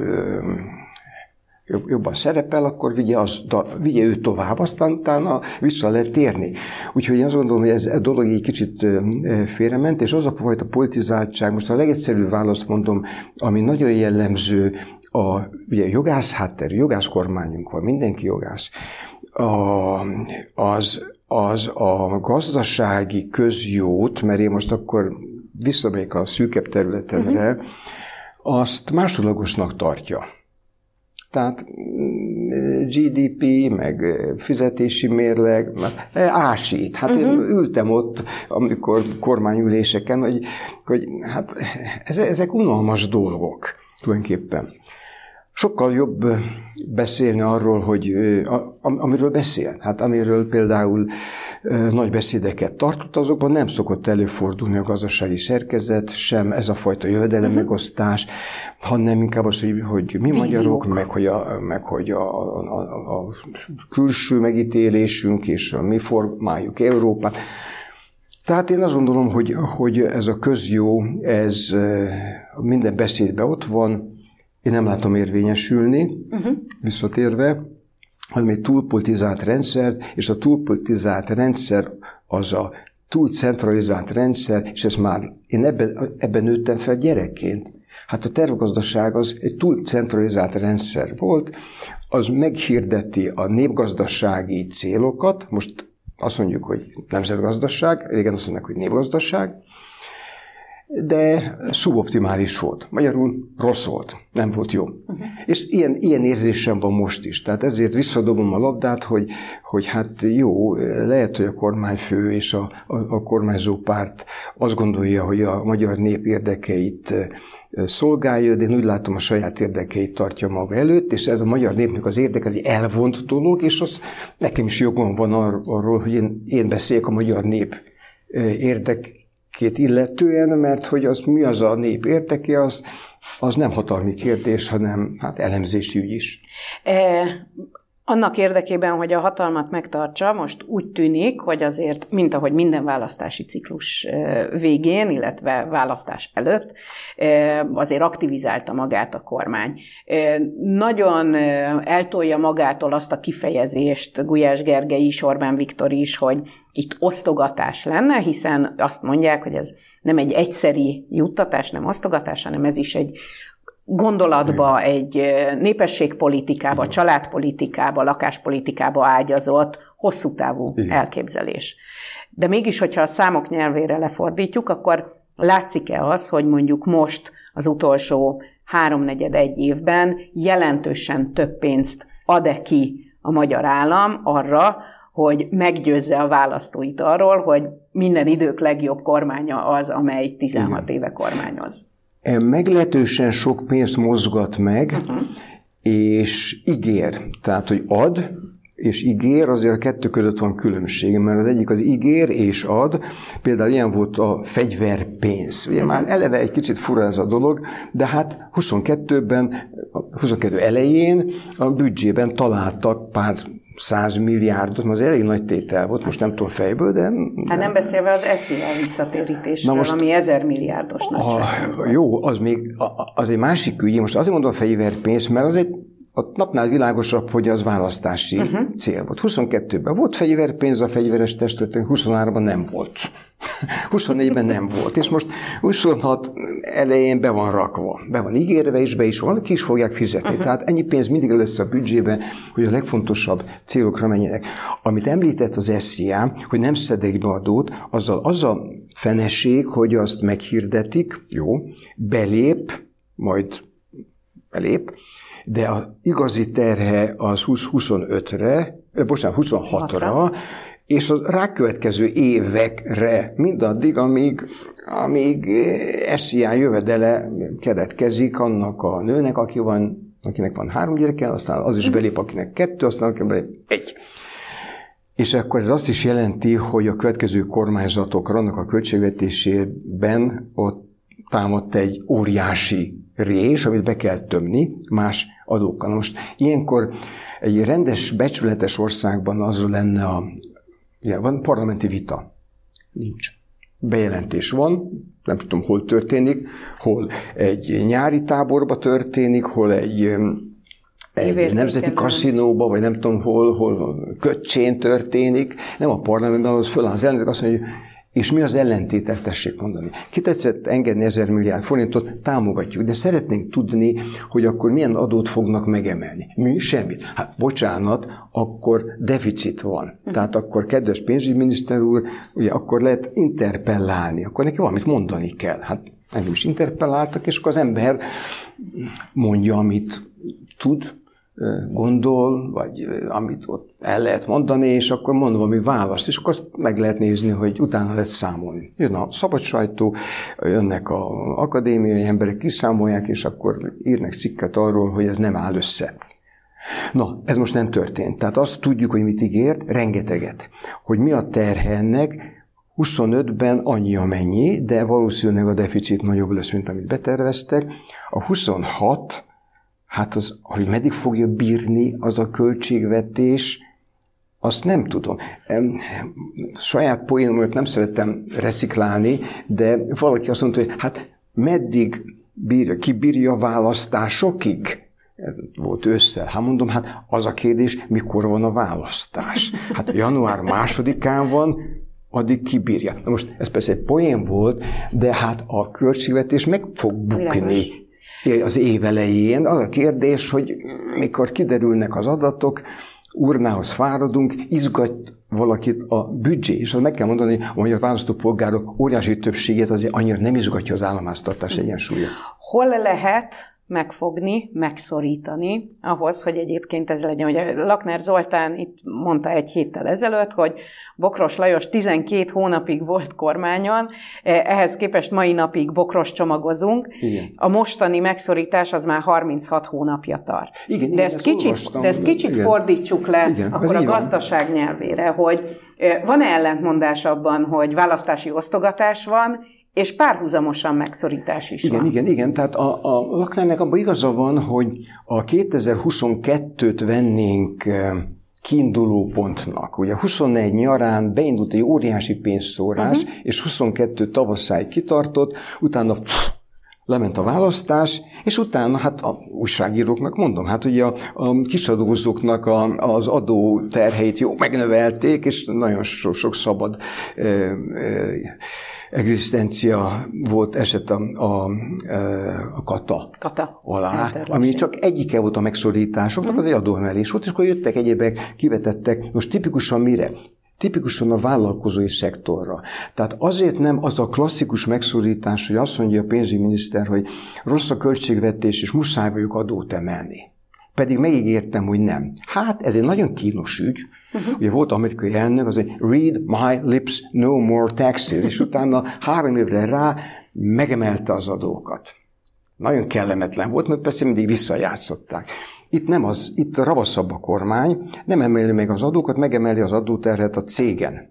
jobb, jobban szerepel, akkor vigye, az, vigye őt tovább, aztán utána vissza lehet térni. Úgyhogy én azt gondolom, hogy ez a dolog egy kicsit félrement, és az a fajta politizáltság, most a legegyszerűbb választ mondom, ami nagyon jellemző, a ugye, jogász hátterű, jogász kormányunk van, mindenki jogász, a, az, az a gazdasági közjót, mert én most akkor visszamegyek a szűkebb területemre, uh-huh. azt másodlagosnak tartja. Tehát gé dé pé, meg fizetési mérleg, ásít. Hát uh-huh. én ültem ott, amikor kormányüléseken, hogy, hogy hát ezek unalmas dolgok tulajdonképpen. Sokkal jobb beszélni arról, hogy amiről beszél. Hát amiről például nagy beszédeket tartott, azokban nem szokott előfordulni a gazdasági szerkezet, sem ez a fajta jövedelemmegosztás, hanem inkább az, hogy, hogy mi Víziók. magyarok, meg hogy, a, meg hogy a, a, a külső megítélésünk, és mi formáljuk Európát. Tehát én azt gondolom, hogy, hogy ez a közjó, ez minden beszédben ott van, én nem látom érvényesülni, uh-huh. visszatérve, hanem egy túlpolitizált rendszer, és a túlpolitizált rendszer az a túlcentralizált rendszer, és ez már, én ebben, ebben nőttem fel gyerekként. Hát a tervgazdaság az egy túlcentralizált rendszer volt, az meghirdeti a népgazdasági célokat, most azt mondjuk, hogy nemzetgazdaság, régen azt mondják, hogy népgazdaság, de szuboptimális volt. Magyarul rossz volt, nem volt jó. Uh-huh. És ilyen, ilyen érzésem van most is. Tehát ezért visszadobom a labdát, hogy, hogy hát jó, lehet, hogy a kormányfő és a, a, a kormányzó párt azt gondolja, hogy a magyar nép érdekeit szolgálja, de én úgy látom, a saját érdekeit tartja maga előtt, és ez a magyar népnek az érdeke egy elvont dolog, és az nekem is jogom van ar- arról, hogy én, én beszéljek a magyar nép érdek két illetően, mert hogy az mi az a nép érdeke, az, az nem hatalmi kérdés, hanem hát elemzési ügy is. E, annak érdekében, hogy a hatalmat megtartsa, most úgy tűnik, hogy azért, mint ahogy minden választási ciklus végén, illetve választás előtt, azért aktivizálta magát a kormány. Nagyon eltolja magától azt a kifejezést Gulyás Gergely is, Orbán Viktor is, hogy itt osztogatás lenne, hiszen azt mondják, hogy ez nem egy egyszeri juttatás, nem osztogatás, hanem ez is egy gondolatba, egy népességpolitikába, családpolitikába, lakáspolitikába ágyazott, hosszú távú Igen. elképzelés. De mégis, hogyha a számok nyelvére lefordítjuk, akkor látszik-e az, hogy mondjuk most az utolsó háromnegyed egy évben jelentősen több pénzt ad-e ki a magyar állam arra, hogy meggyőzze a választóit arról, hogy minden idők legjobb kormánya az, amely tizenhat Igen. éve kormányoz. Meglehetősen sok pénzt mozgat meg, uh-huh. és ígér. Tehát, hogy ad és ígér, azért a kettő között van különbség, mert az egyik az ígér és ad, például ilyen volt a fegyverpénz. Ugye már eleve egy kicsit fura ez a dolog, de hát huszonkettőben, huszonkettő elején a büdzsében találtak pár száz milliárdot, mert az elég nagy tétel volt, most nem tudom fejből, de... Hát nem beszélve az es zé á visszatérítésről, most, ami ezer milliárdos nagyságú. Jó, az még, az egy másik ügy, most azért mondom a fegyverpénz, mert az egy a napnál világosabb, hogy az választási uh-huh. cél volt. huszonkettőben volt fegyverpénz, a fegyveres testületén, huszonháromban nem volt. huszonnégyben nem volt. És most huszonhat elején be van rakva. Be van ígérve, és be is van, ki is fogják fizetni. Uh-huh. Tehát ennyi pénz mindig lesz a büdzsébe, hogy a legfontosabb célokra menjenek. Amit említett az es zé á, hogy nem szedek be adót, azzal az a fenesség, hogy azt meghirdetik, jó, belép, majd belép, de az igazi terhe az húsz-huszonötre, bocsánat, huszonhatra, és a rákövetkező évekre, mindaddig, amíg, amíg es zé á jövedele keletkezik annak a nőnek, aki van, akinek van három gyereke, aztán az is belép, akinek kettő, aztán akinek belép egy. És akkor ez azt is jelenti, hogy a következő kormányzatokra, annak a költségvetésében ott támadt egy óriási rés, amit be kell tömni más adókkal. Most ilyenkor egy rendes, becsületes országban az lenne a... Ja, van parlamenti vita. Nincs. Bejelentés van, nem tudom, hol történik, hol egy nyári táborba történik, hol egy, egy nemzeti kaszinóba, vagy nem tudom, hol, hol Köcsén történik. Nem a parlamentben, az föláll az ellenzék, azt mondja, hogy és mi az ellentétet, tessék mondani. Ki tetszett engedni ezer milliárd forintot, támogatjuk, de szeretnénk tudni, hogy akkor milyen adót fognak megemelni. Mi? Semmit. Hát bocsánat, akkor deficit van. Tehát akkor, kedves pénzügyminiszter úr, ugye akkor lehet interpellálni, akkor neki valamit mondani kell. Hát engem is interpelláltak, és akkor az ember mondja, amit tud, gondol, vagy amit ott el lehet mondani, és akkor mond valami választ, és akkor azt meg lehet nézni, hogy utána lehet számolni. Jön a szabad sajtó, jönnek az akadémiai emberek, kiszámolják, és akkor írnak cikket arról, hogy ez nem áll össze. Na, ez most nem történt. Tehát azt tudjuk, hogy mit ígért, rengeteget. Hogy mi a terhe ennek, huszonötben annyi amennyi, de valószínűleg a deficit nagyobb lesz, mint amit beterveztek. A huszonhat, hát az, hogy meddig fogja bírni az a költségvetés, azt nem tudom. Saját poénomat nem szerettem resziklálni, de valaki azt mondta, hogy hát meddig bírja, ki bírja a választásokig? Volt ősszel. Hát mondom, hát az a kérdés, mikor van a választás? Hát január másodikán van, addig kibírja. Na most ez persze egy poén volt, de hát a költségvetés meg fog bukni az év elején. Az a kérdés, hogy mikor kiderülnek az adatok, urnához fáradunk, izgat valakit a büdzsé, és azt meg kell mondani, a magyar választópolgárok óriási többségét azért annyira nem izgatja az államháztartás egyensúlya. Hol lehet megfogni, megszorítani, ahhoz, hogy egyébként ez legyen. Ugye Lakner Zoltán itt mondta egy héttel ezelőtt, hogy Bokros Lajos tizenkét hónapig volt kormányon, ehhez képest mai napig Bokros csomagozunk. Igen. A mostani megszorítás az már harminchat hónapja tart. Igen, de, igen, ezt kicsit, olvastam, de ezt kicsit igen. fordítsuk le igen, akkor a gazdaság nyelvére, hogy van-e ellentmondás abban, hogy választási osztogatás van, és párhuzamosan megszorítás is igen, van. Igen, igen, tehát a, a Laknernek abban igaza van, hogy a kétezer-huszonkettőt vennénk kiinduló pontnak. Ugye huszonnégy nyarán beindult egy óriási pénzszórás, uh-huh. és huszonkettő tavaszáig kitartott, utána pff, lement a választás, és utána hát a újságíróknak mondom, hát ugye a, a kisadózóknak a, az adó terheit jó megnövelték, és nagyon sok, sok szabad ö, ö, egzisztencia volt eset a, a, a kata, kata alá, ami csak egyike volt a megszorításoknak, mm. az egy adóemelés volt, és akkor jöttek egyébek, kivetettek, most tipikusan mire? Tipikusan a vállalkozói szektorra. Tehát azért nem az a klasszikus megszorítás, hogy azt mondja a pénzügyminiszter, hogy rossz a költségvetés, és muszáj vagyok adót emelni. Pedig megígértem, hogy nem. Hát ez egy nagyon kínos ügy. Uh-huh. Ugye volt amerikai elnök, az, hogy read my lips, no more taxes, és utána három évre rá megemelte az adókat. Nagyon kellemetlen volt, mert persze mindig visszajátszották. Itt nem az, itt ravaszabb a kormány, nem emeli meg az adókat, megemeli az adóterhet a cégen,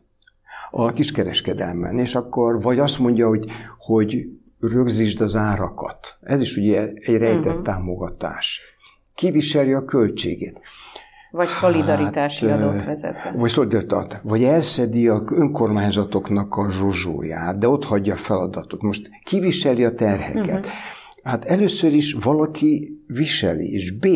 a kiskereskedelmen, és akkor vagy azt mondja, hogy, hogy rögzítsd az árakat. Ez is ugye egy rejtett uh-huh. támogatás. Kiviseli a költségét. Vagy szolidaritási hát, adót vezet be. Vagy szolidaritást. Vagy elszedi a önkormányzatoknak a zsuzsóját, de ott hagyja a feladatot. Most kiviseli a terheket. Uh-huh. Hát először is valaki viseli, és B,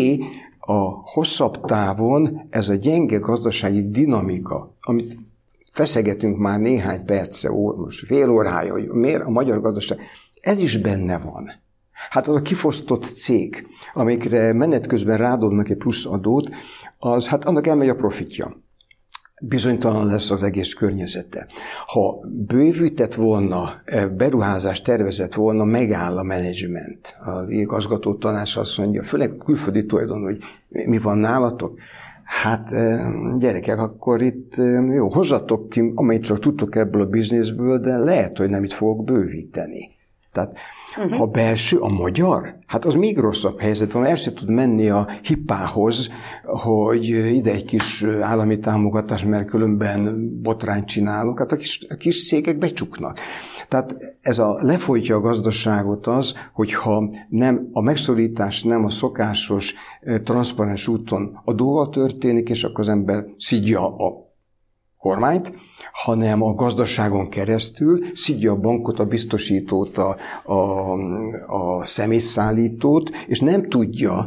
a hosszabb távon ez a gyenge gazdasági dinamika, amit feszegetünk már néhány perce, most fél órája, hogy miért a magyar gazdaság, ez is benne van. Hát az a kifosztott cég, amikre menet közben rádobnak egy plusz adót, az hát annak elmegy a profitja. Bizonytalan lesz az egész környezete. Ha bővített volna, beruházást tervezett volna, megáll a menedzsment. Az igazgató tanács azt mondja, főleg külföldi tulajdon, hogy mi van nálatok. Hát gyerekek, akkor itt jó, hozzatok ki, amennyit csak tudtok ebből a bizniszből, de lehet, hogy nem itt fogok bővíteni. Tehát uh-huh. ha belső, a magyar, hát az még rosszabb helyzetben, el se tud menni a hipához, hogy ide egy kis állami támogatás, mert különben botrányt csinálunk, hát a kis, a kis cégek becsuknak. Tehát ez a lefolytja a gazdaságot az, hogyha nem, a megszorítás nem a szokásos, transzparens úton adóval történik, és akkor az ember szidja a kormányt, hanem a gazdaságon keresztül szidja a bankot, a biztosítót, a, a, a személyszállítót, és nem tudja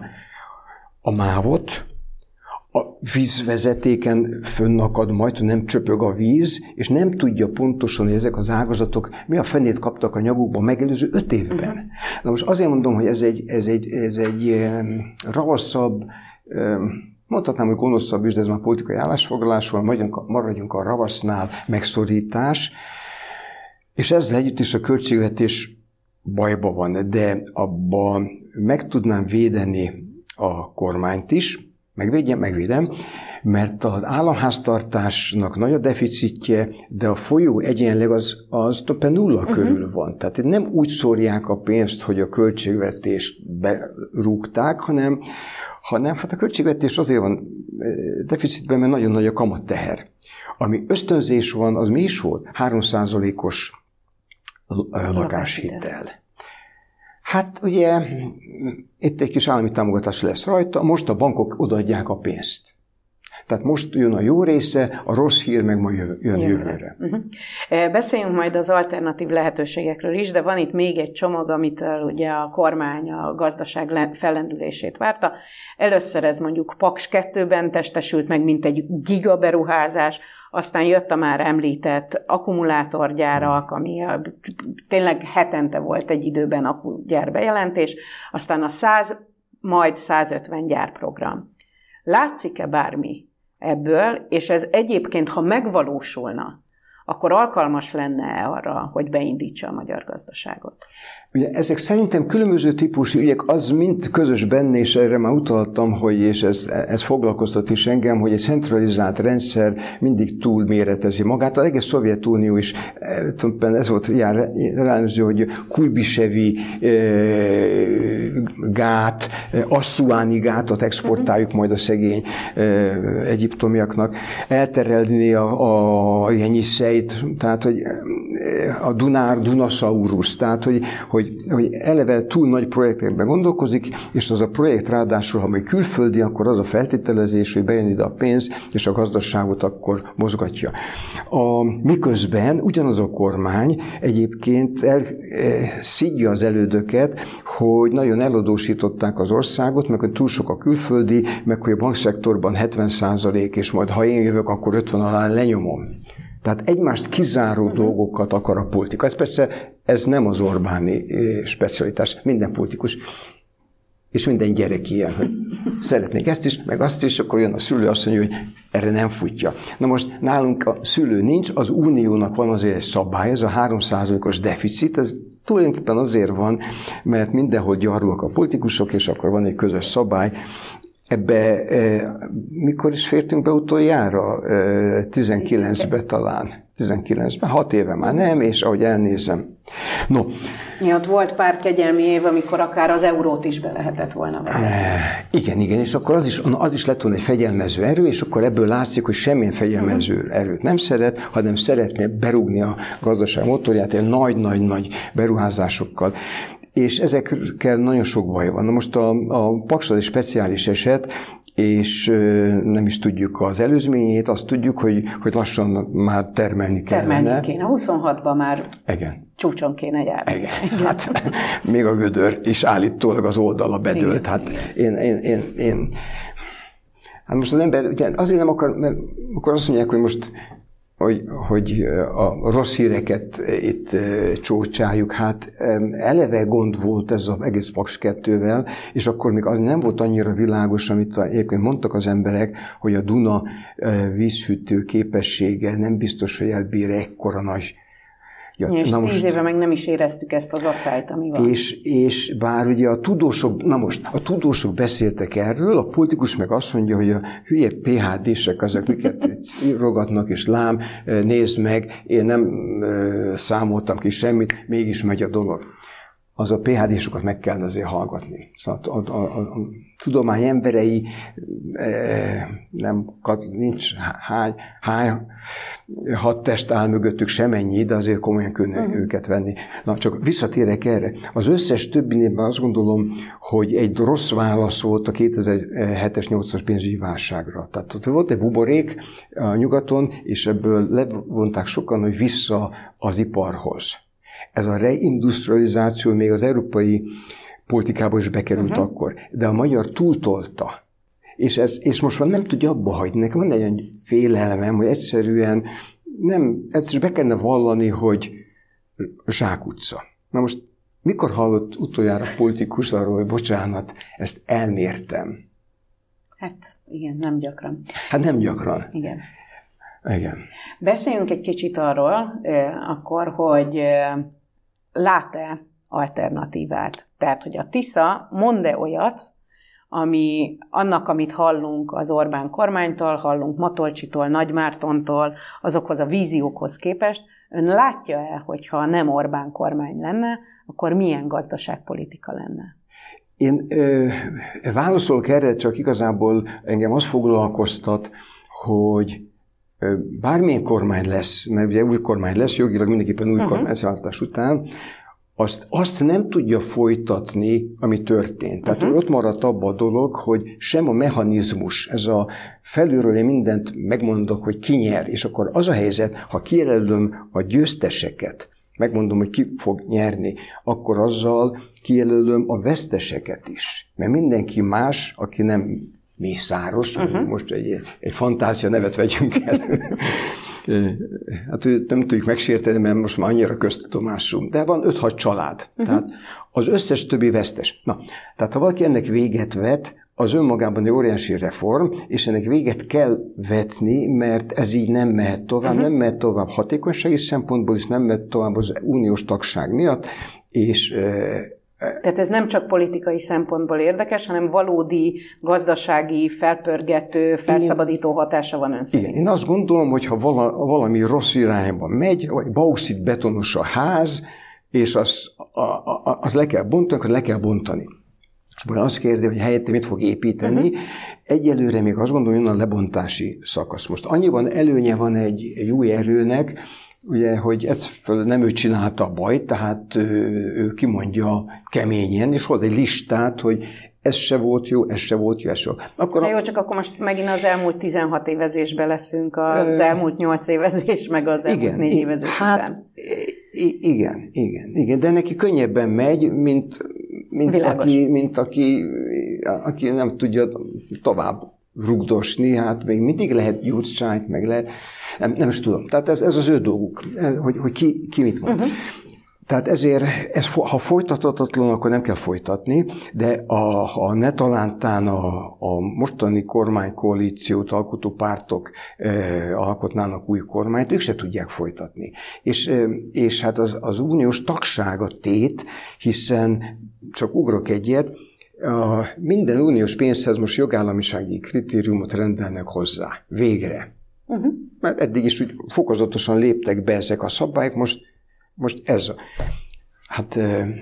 a mávot, a vízvezetéken fönnakad majd, nem csöpög a víz, és nem tudja pontosan, hogy ezek az ágazatok mi a fenét kaptak a nyakukba megelőző öt évben. Na most azért mondom, hogy ez egy, ez egy, ez egy ravaszabb, mondhatnám, hogy gonoszabb is, de ez már politikai állásfoglalásról, maradjunk a ravasznál, megszorítás, és ezzel együtt is a költségvetés bajba van, de abban meg tudnám védeni a kormányt is, megvédjem, megvédem, mert az államháztartásnak nagy a deficitje, de a folyó egyenleg az, az többen nulla uh-huh. körül van. Tehát nem úgy szórják a pénzt, hogy a költségvetést berúgták, hanem, hanem hát a költségvetés azért van deficitben, mert nagyon nagy a kamatteher. Ami ösztönzés van, az mi is volt? három százalékos lakáshitel. Hát ugye itt egy kis állami támogatás lesz rajta, most a bankok odaadják a pénzt. Tehát most jön a jó része, a rossz hír meg majd jön jövőre. Uh-huh. Beszéljünk majd az alternatív lehetőségekről is, de van itt még egy csomag, amitől ugye a kormány a gazdaság fellendülését várta. Először ez mondjuk Paks kettőben testesült meg, mint egy gigaberuházás, aztán jött a már említett akkumulátorgyárak, ami a, tényleg hetente volt egy időben akkugyár bejelentés, aztán a száz, majd százötven gyárprogram. Látszik-e bármi ebből, és ez egyébként, ha megvalósulna, akkor alkalmas lenne arra, hogy beindítsa a magyar gazdaságot? Ugye ezek szerintem különböző típusú ügyek, az mind közös benne, és erre már utaltam, hogy, és ez, ez foglalkoztat is engem, hogy egy centralizált rendszer mindig túlméretezi magát. Az egész Szovjetunió is, ez volt jellemző, hogy Kujbisevi gát, Asszuáni gátot exportáljuk majd a szegény egyiptomiaknak, elterelni a, a Jenyiszeit, tehát hogy a Dunár, Dunasaurus, tehát hogy, hogy hogy eleve túl nagy projektekben gondolkozik, és az a projekt ráadásul, ha még külföldi, akkor az a feltételezés, hogy bejön ide a pénz, és a gazdaságot akkor mozgatja. A, miközben ugyanaz a kormány egyébként el, e, szidja az elődöket, hogy nagyon eladósították az országot, meg hogy túl sok a külföldi, meg hogy a bankszektorban hetven százalék, és majd ha én jövök, akkor ötven alá lenyomom. Tehát egymást kizáró uh-huh. dolgokat akar a politika. Ez persze ez nem az Orbáni specialitás. Minden politikus és minden gyerek ilyen, hogy szeretnék ezt is, meg azt is, akkor jön a szülő, azt mondja, hogy erre nem futja. Na most nálunk a szülő nincs, az uniónak van azért egy szabály, ez a három százalékos deficit, ez tulajdonképpen azért van, mert mindenhol gyarlóak a politikusok, és akkor van egy közös szabály. Ebbe e, mikor is fértünk be utoljára? E, tizenkilencben talán. tizenkilencben, hat éve már nem, és ahogy elnézem. No. Ja, ott volt pár kegyelmi év, amikor akár az eurót is be lehetett volna vezetni. E, igen, igen, és akkor az is, az is lett volna egy fegyelmező erő, és akkor ebből látszik, hogy semmilyen fegyelmező erőt nem szeret, hanem szeretne berúgni a gazdaság motorját egy nagy-nagy-nagy beruházásokkal. És ezekkel nagyon sok baj van. Na most a, a Paks az egy speciális eset, és nem is tudjuk az előzményét, azt tudjuk, hogy, hogy lassan már termelni kellene. Termelni kéne. huszonhatban már igen. Csúcson kéne járni. Igen. Igen. Hát, még a gödör, és állítólag az oldala bedőlt. Igen, hát én, én, én, én... Hát most az ember azért nem akar, mert akkor azt mondják, hogy most Hogy, hogy a rossz híreket itt csócsáljuk. Hát eleve gond volt ez az egész Paks kettővel, és akkor még az nem volt annyira világos, amit egyébként mondtak az emberek, hogy a Duna vízhűtő képessége nem biztos, hogy elbír ekkora nagy. Ja, és na tíz most, éve meg nem is éreztük ezt az asszályt, ami van. És, és bár ugye a tudósok, na most, a tudósok beszéltek erről, a politikus meg azt mondja, hogy a hülye pé há dé-sek azok, miket rogatnak, és lám, nézd meg, én nem számoltam ki semmit, mégis megy a dolog. Az a pé há dé-sokat meg kell azért hallgatni. Szóval a, a, a, a tudomány emberei e, nem, nincs hány, hány hat test áll mögöttük semennyi, de azért komolyan könne uh-huh. őket venni. Na, csak visszatérek erre. Az összes többinél azt gondolom, hogy egy rossz válasz volt a kétezer-hetes nyolcas pénzügyi válságra. Tehát ott volt egy buborék a nyugaton, és ebből levonták sokan, hogy vissza az iparhoz. Ez a reindustrializáció még az európai politikába is bekerült uh-huh. akkor, de a magyar túltolta. És, ez, és most már nem tudja abba hagyni. Nekem van egy olyan félelmem, hogy egyszerűen nem, egyszerűen be kellene vallani, hogy zsákutca. Na most mikor hallott utoljára politikus arról, hogy bocsánat, ezt elmértem? Hát igen, nem gyakran. Hát nem gyakran. Igen. Igen. Beszéljünk egy kicsit arról, eh, akkor, hogy eh, lát-e alternatívát? Tehát, hogy a Tisza mond-e olyat, ami annak, amit hallunk az Orbán kormánytól, hallunk Matolcsitól, Nagymártontól, azokhoz a víziókhoz képest, ön látja-e, hogyha nem Orbán kormány lenne, akkor milyen gazdaságpolitika lenne? Én ö, válaszolok erre, csak igazából engem az foglalkoztat, hogy ö, bármilyen kormány lesz, mert ugye új kormány lesz, jogilag mindenképpen új uh-huh. kormányváltás után, azt, azt nem tudja folytatni, ami történt. Tehát uh-huh. ott maradt abba a dolog, hogy sem a mechanizmus, ez a felülről én mindent megmondok, hogy ki nyer, és akkor az a helyzet, ha kijelölöm a győzteseket, megmondom, hogy ki fog nyerni, akkor azzal kijelölöm a veszteseket is. Mert mindenki más, aki nem Mészáros, uh-huh. most egy, egy fantázia nevet vegyünk el. Hát nem tudjuk megsérteni, mert most már annyira köztudomású. De van öt-hat család. Uh-huh. Tehát az összes többi vesztes. Na, tehát ha valaki ennek véget vet, az önmagában egy óriási reform, és ennek véget kell vetni, mert ez így nem mehet tovább, uh-huh. nem mehet tovább hatékonysági szempontból, és nem mehet tovább az uniós tagság miatt, és tehát ez nem csak politikai szempontból érdekes, hanem valódi gazdasági, felpörgető, felszabadító hatása van ön szerint. Igen, én azt gondolom, hogy ha vala, valami rossz irányba megy, vagy bauxit betonos a ház, és az, a, a, az le kell bontani, akkor le kell bontani. És majd azt kérdezi, hogy helyette mit fog építeni. Uh-huh. Egyelőre még azt gondolom, hogy jön a lebontási szakasz. Most annyiban előnye van egy, egy új erőnek, ugye, hogy ez nem ő csinálta a bajt, tehát ő, ő kimondja keményen, és hoz egy listát, hogy ez se volt jó, ez se volt jó, ez se volt. Akkor a... jó, csak akkor most megint az elmúlt tizenhat évezésben leszünk, az e... elmúlt nyolc évezés, meg az elmúlt igen, négy évezés hát, után. Igen, igen, igen, de neki könnyebben megy, mint, mint, aki, mint aki, aki nem tudja tovább rugdosni, hát még mindig lehet gyurcsányt, meg lehet, nem, nem is tudom. Tehát ez, ez az ő dolguk, hogy, hogy ki, ki mit mond. Uh-huh. Tehát ezért, ez, ha folytathatatlan, akkor nem kell folytatni, de a, ha ne talántán a, a mostani kormánykoalíciót alkotó pártok eh, alkotnának új kormányt, ők se tudják folytatni. És, eh, és hát az, az uniós tagság a tét, hiszen csak ugrok egyet, a minden uniós pénzhez most jogállamisági kritériumot rendelnek hozzá. Végre. Uh-huh. Mert eddig is úgy fokozatosan léptek be ezek a szabályok, most, most ez. Hát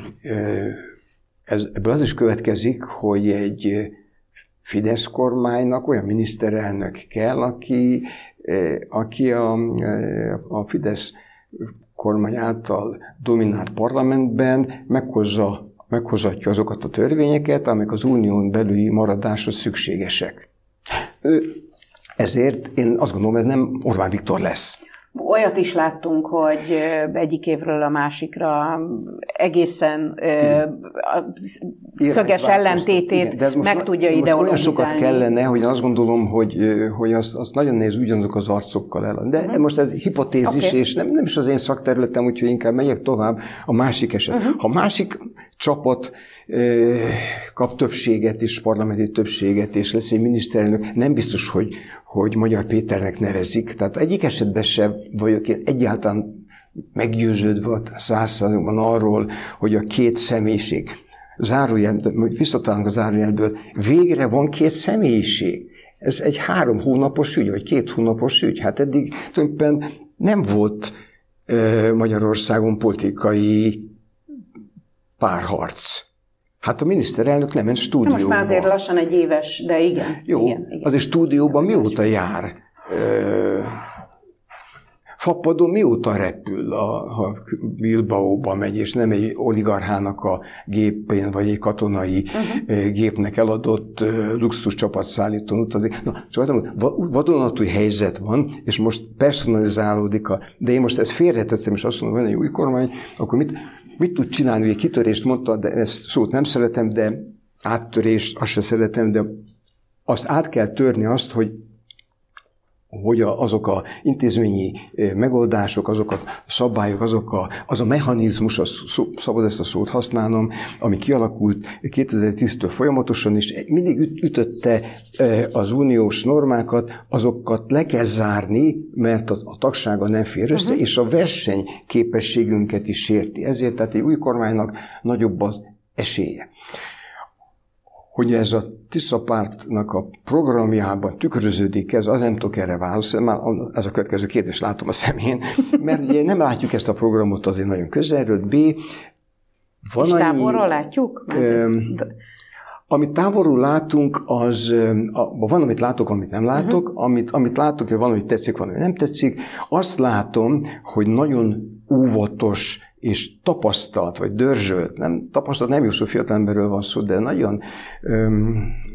ez, ebből az is következik, hogy egy Fidesz kormánynak olyan miniszterelnök kell, aki, aki a, a Fidesz kormány által dominált parlamentben meghozza meghozatja azokat a törvényeket, amik az unión belüli maradáshoz szükségesek. Ezért én azt gondolom, ez nem Orbán Viktor lesz. Olyat is láttunk, hogy egyik évről a másikra egészen igen. szöges igen, ellentétét igen, meg tudja ideologizálni. Olyan sokat kellene, hogy azt gondolom, hogy, hogy azt, azt nagyon nehéz ugyanazok az arcokkal el. De uh-huh. most ez hipotézis, okay. és nem, nem is az én szakterületem, úgyhogy inkább megyek tovább a másik eset. Uh-huh. Ha másik csapat kap többséget is, parlamenti többséget, és lesz egy miniszterelnök, nem biztos, hogy, hogy Magyar Péternek nevezik. Tehát egyik esetben sem vagyok én egyáltalán meggyőződve száz százalékban arról, hogy a két személyiség, zárójel, visszatalálunk a zárójelből, végre van két személyiség. Ez egy három hónapos ügy, vagy két hónapos ügy. Hát eddig tulajdonképpen nem volt Magyarországon politikai párharc. Hát a miniszterelnök nem ment stúdióba. Most már azért lassan egy éves, de igen. Jó, igen, igen. azért stúdióban mióta jár? Ö, Fapadon mióta repül, a, ha Bilbaóba megy, és nem egy oligarchának a gépén, vagy egy katonai uh-huh. gépnek eladott luxus csapatszállítón utazik. Na, csak azt mondom, vadonatúj helyzet van, és most personalizálódik a... De én most ezt félretettem, és azt mondom, hogy van egy új kormány, akkor mit... Mit tud csinálni, hogy egy kitörést mondta, de ezt szót nem szeretem, de áttörést, azt se szeretem, de azt át kell törni azt, hogy, hogy azok a intézményi megoldások, azok a szabályok, azok a, az a mechanizmus, a szó, szabad ezt a szót használnom, ami kialakult kétezer-tíztől folyamatosan, és mindig ütötte az uniós normákat, azokat le kell zárni, mert a, a tagsága nem fér össze, uh-huh. és a versenyképességünket is sérti. Ezért tehát egy új kormánynak nagyobb az esélye. hogy ez a Tisza pártnak a programjában tükröződik ez, az nem tudok erre válaszolni, már ez a következő kérdés látom a szemén, mert ugye nem látjuk ezt a programot azért nagyon közelről, B. Van és távolról látjuk? Ö, amit távolról látunk, az, a, van, amit látok, amit nem látok, uh-huh. amit, amit látok, hogy van, amit tetszik, van, ami nem tetszik. Azt látom, hogy nagyon óvatos és tapasztalt, vagy dörzsölt, nem tapasztalt, nem jó szó, fiatalemberről van szó, de nagyon öm,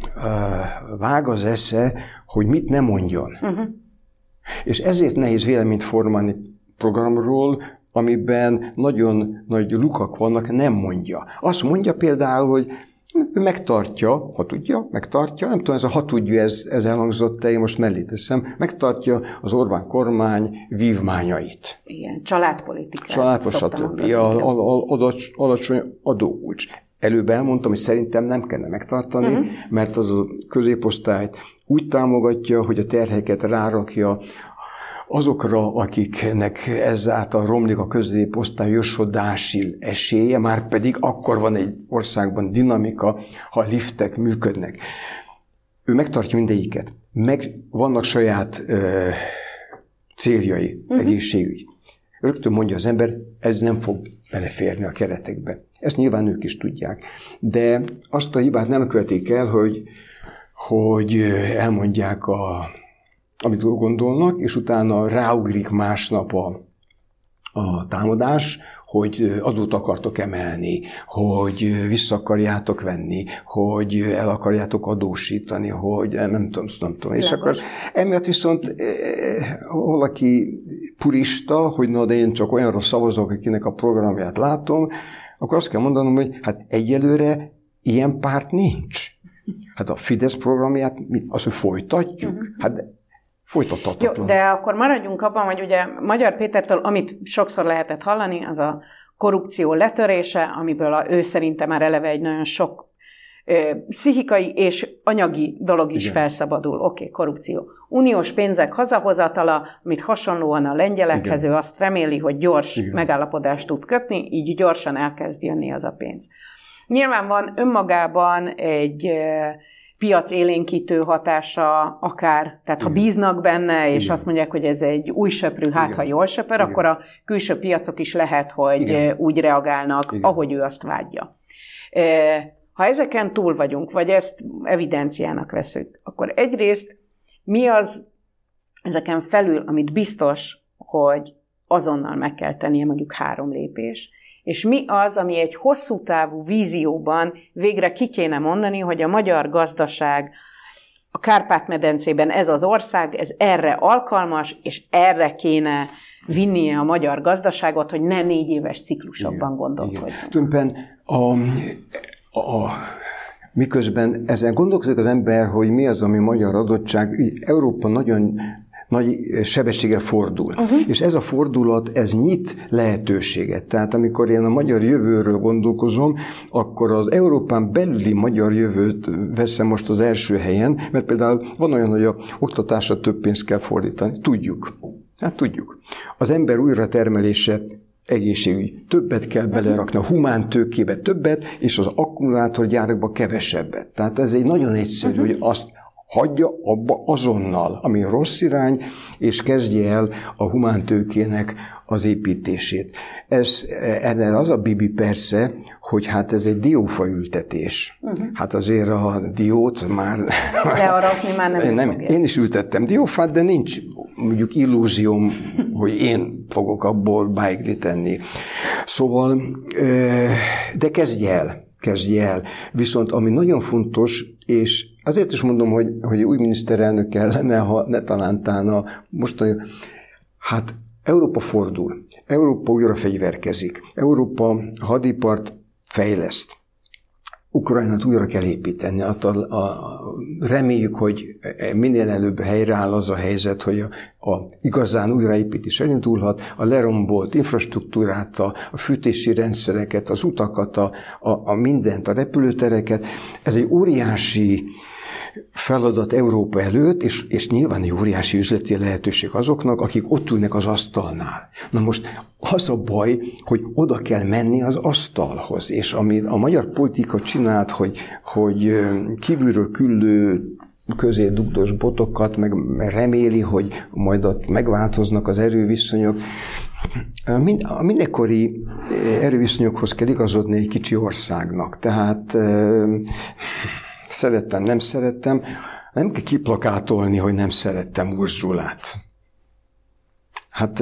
ö, vág az esze, hogy mit nem mondjon. Uh-huh. És ezért nehéz véleményt formálni programról, amiben nagyon nagy lukak vannak, nem mondja. Azt mondja például, hogy megtartja, ha tudja, megtartja, nem tudom, ez a ha tudja, ez, ez elhangzott, én most mellé teszem, megtartja az Orbán kormány vívmányait. Igen, családpolitikát. Családpolitikát, stb. A alacsony adókulcs. Előbb elmondtam, hogy szerintem nem kellene megtartani, uh-huh. mert az a középosztályt úgy támogatja, hogy a terheket rárakja azokra, akiknek ezáltal romlik a középosztályosodási esélye, már pedig akkor van egy országban dinamika, ha a liftek működnek. Ő megtartja mindegyiket. Meg vannak saját ö, céljai, uh-huh. egészségügy. Rögtön mondja az ember, ez nem fog beleférni a keretekbe. Ezt nyilván ők is tudják. De azt a hibát nem követik el, hogy, hogy elmondják a amit gondolnak, és utána ráugrik másnap a, a támadás, hogy adót akartok emelni, hogy vissza akarjátok venni, hogy el akarjátok adósítani, hogy nem, nem tudom, nem tudom. És akkor emiatt viszont e, valaki purista, hogy na, de én csak olyanra szavazok, akinek a programját látom, akkor azt kell mondanom, hogy hát egyelőre ilyen párt nincs. Hát a Fidesz programját, az, hogy folytatjuk, uh-huh. hát folytathatatlan. Jó, de akkor maradjunk abban, hogy ugye Magyar Pétertől, amit sokszor lehetett hallani, az a korrupció letörése, amiből a, ő szerinte már eleve egy nagyon sok ö, pszichikai és anyagi dolog is igen. felszabadul. Oké, okay, korrupció. Uniós pénzek hazahozatala, amit hasonlóan a lengyelekhez, ő azt reméli, hogy gyors igen. megállapodást tud kötni, így gyorsan elkezd jönni az a pénz. Nyilván van önmagában egy piac élénkítő hatása akár, tehát ha bíznak benne, és igen. azt mondják, hogy ez egy új söprű, hát igen. ha jól söpör, igen. akkor a külső piacok is lehet, hogy igen. úgy reagálnak, igen. ahogy ő azt vágyja. Ha ezeken túl vagyunk, vagy ezt evidenciának veszük, akkor egyrészt mi az ezeken felül, amit biztos, hogy azonnal meg kell tennie, mondjuk három lépés, és mi az, ami egy hosszú távú vízióban végre ki kéne mondani, hogy a magyar gazdaság a Kárpát-medencében ez az ország, ez erre alkalmas, és erre kéne vinnie a magyar gazdaságot, hogy ne négy éves ciklusokban gondolkodjunk. Tulajdonképpen a, a, miközben ezen gondolkozik az ember, hogy mi az, ami magyar adottság, Európa nagyon nagy sebességgel fordul. Uh-huh. És ez a fordulat, ez nyit lehetőséget. Tehát amikor én a magyar jövőről gondolkozom, akkor az Európán belüli magyar jövőt veszem most az első helyen, mert például van olyan, hogy a oktatásra több pénzt kell fordítani. Tudjuk. Hát tudjuk. Az ember újratermelése egészségügy. Többet kell belerakni, a humántőkébe többet, és az akkumulátorgyárakba kevesebbet. Tehát ez egy nagyon egyszerű, uh-huh. hogy azt hagyja abba azonnal, ami rossz irány, és kezdje el a humántőkének az építését. Ez, erre az a bibi persze, hogy hát ez egy diófaültetés. Uh-huh. Hát azért a diót már... Learatni már nem, nem Én is ültettem diófát, de nincs mondjuk illúzióm, hogy én fogok abból bájgli tenni. Szóval, de kezdj el, kezdj el. Viszont ami nagyon fontos, és azért is mondom, hogy, hogy új miniszterelnök kellene, ha ne talántán a mostani... Hát Európa fordul, Európa újra fegyverkezik, Európa hadipart fejleszt, Ukrajnát újra kell építeni. A, a, a, reméljük, hogy minél előbb helyreáll az a helyzet, hogy a, a igazán újraépítés elindulhat, a lerombolt infrastruktúrát, a, a fűtési rendszereket, az utakat, a, a, a mindent, a repülőtereket. Ez egy óriási feladat Európa előtt, és, és nyilván egy óriási üzleti lehetőség azoknak, akik ott ülnek az asztalnál. Na most az a baj, hogy oda kell menni az asztalhoz, és amit a magyar politika csinált, hogy, hogy kívülről küldő közé dugdos botokat, meg reméli, hogy majd ott megváltoznak az erőviszonyok. A mindenkori erőviszonyokhoz kell igazodni egy kicsi országnak. Tehát szerettem, nem szerettem, nem kell kiplakátolni, hogy nem szerettem Urzsulát. Hát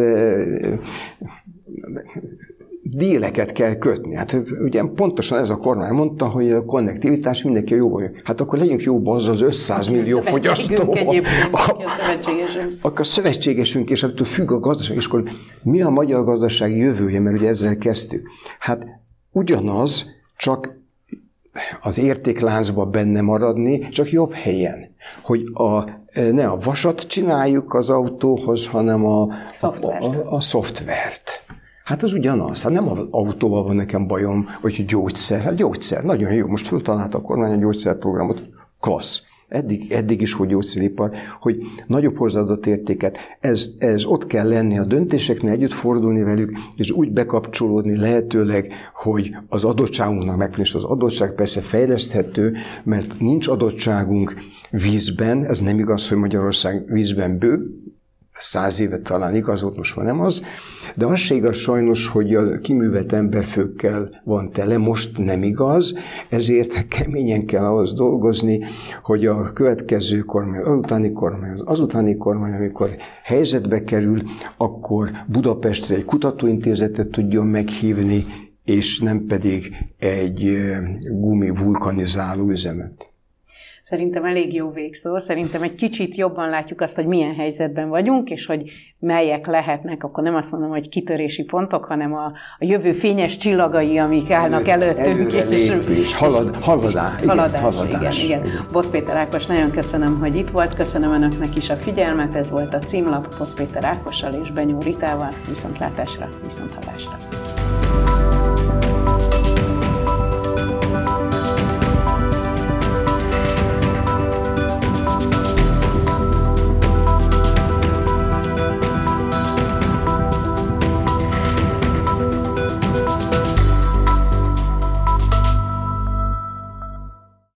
díleket kell kötni. Hát ugye pontosan ez a kormány mondta, hogy a konnektivitás mindenki jó vagy. Hát akkor legyünk jóban az az ötszáz millió fogyasztóval. Akkor a szövetségesünk, és ettől függ a gazdaság. És akkor mi a magyar gazdasági jövője, mert ugye ezzel kezdtük. Hát ugyanaz, csak az értékláncban benne maradni, csak jobb helyen. Hogy a, ne a vasat csináljuk az autóhoz, hanem a szoftvert. A, a, a szoftvert. Hát az ugyanaz. Hát nem az autóval van nekem bajom, vagy gyógyszer. Hát gyógyszer, nagyon jó. Most föltalálta a kormány a gyógyszerprogramot. Klassz. Eddig, eddig is, hogy gyógyszeripar, hogy nagyobb hozzáadott értéket. Ez, ez ott kell lenni a döntéseknél, együtt fordulni velük, és úgy bekapcsolódni lehetőleg, hogy az adottságunknak megfelelő, az adottság persze fejleszthető, mert nincs adottságunk vízben, ez nem igaz, hogy Magyarország vízben bő, száz évet talán igaz, ott most már nem az, de az se igaz sajnos, hogy a kiművelt emberfőkkel van tele, most nem igaz, ezért keményen kell ahhoz dolgozni, hogy a következő kormány, az utáni kormány, az azutáni kormány, amikor helyzetbe kerül, akkor Budapestre egy kutatóintézetet tudjon meghívni, és nem pedig egy gumi vulkanizáló üzemet. Szerintem elég jó végszó. Szerintem egy kicsit jobban látjuk azt, hogy milyen helyzetben vagyunk, és hogy melyek lehetnek, akkor nem azt mondom, hogy kitörési pontok, hanem a, a jövő fényes csillagai, amik állnak előttünk. Előre lépés, halad, haladás. Haladás, haladás, igen, igen. Bot Péter Ákos, nagyon köszönöm, hogy itt volt, köszönöm önöknek is a figyelmet, ez volt a címlap Bot Péter Ákossal és Benyó Ritával, viszontlátásra, viszonthallásra.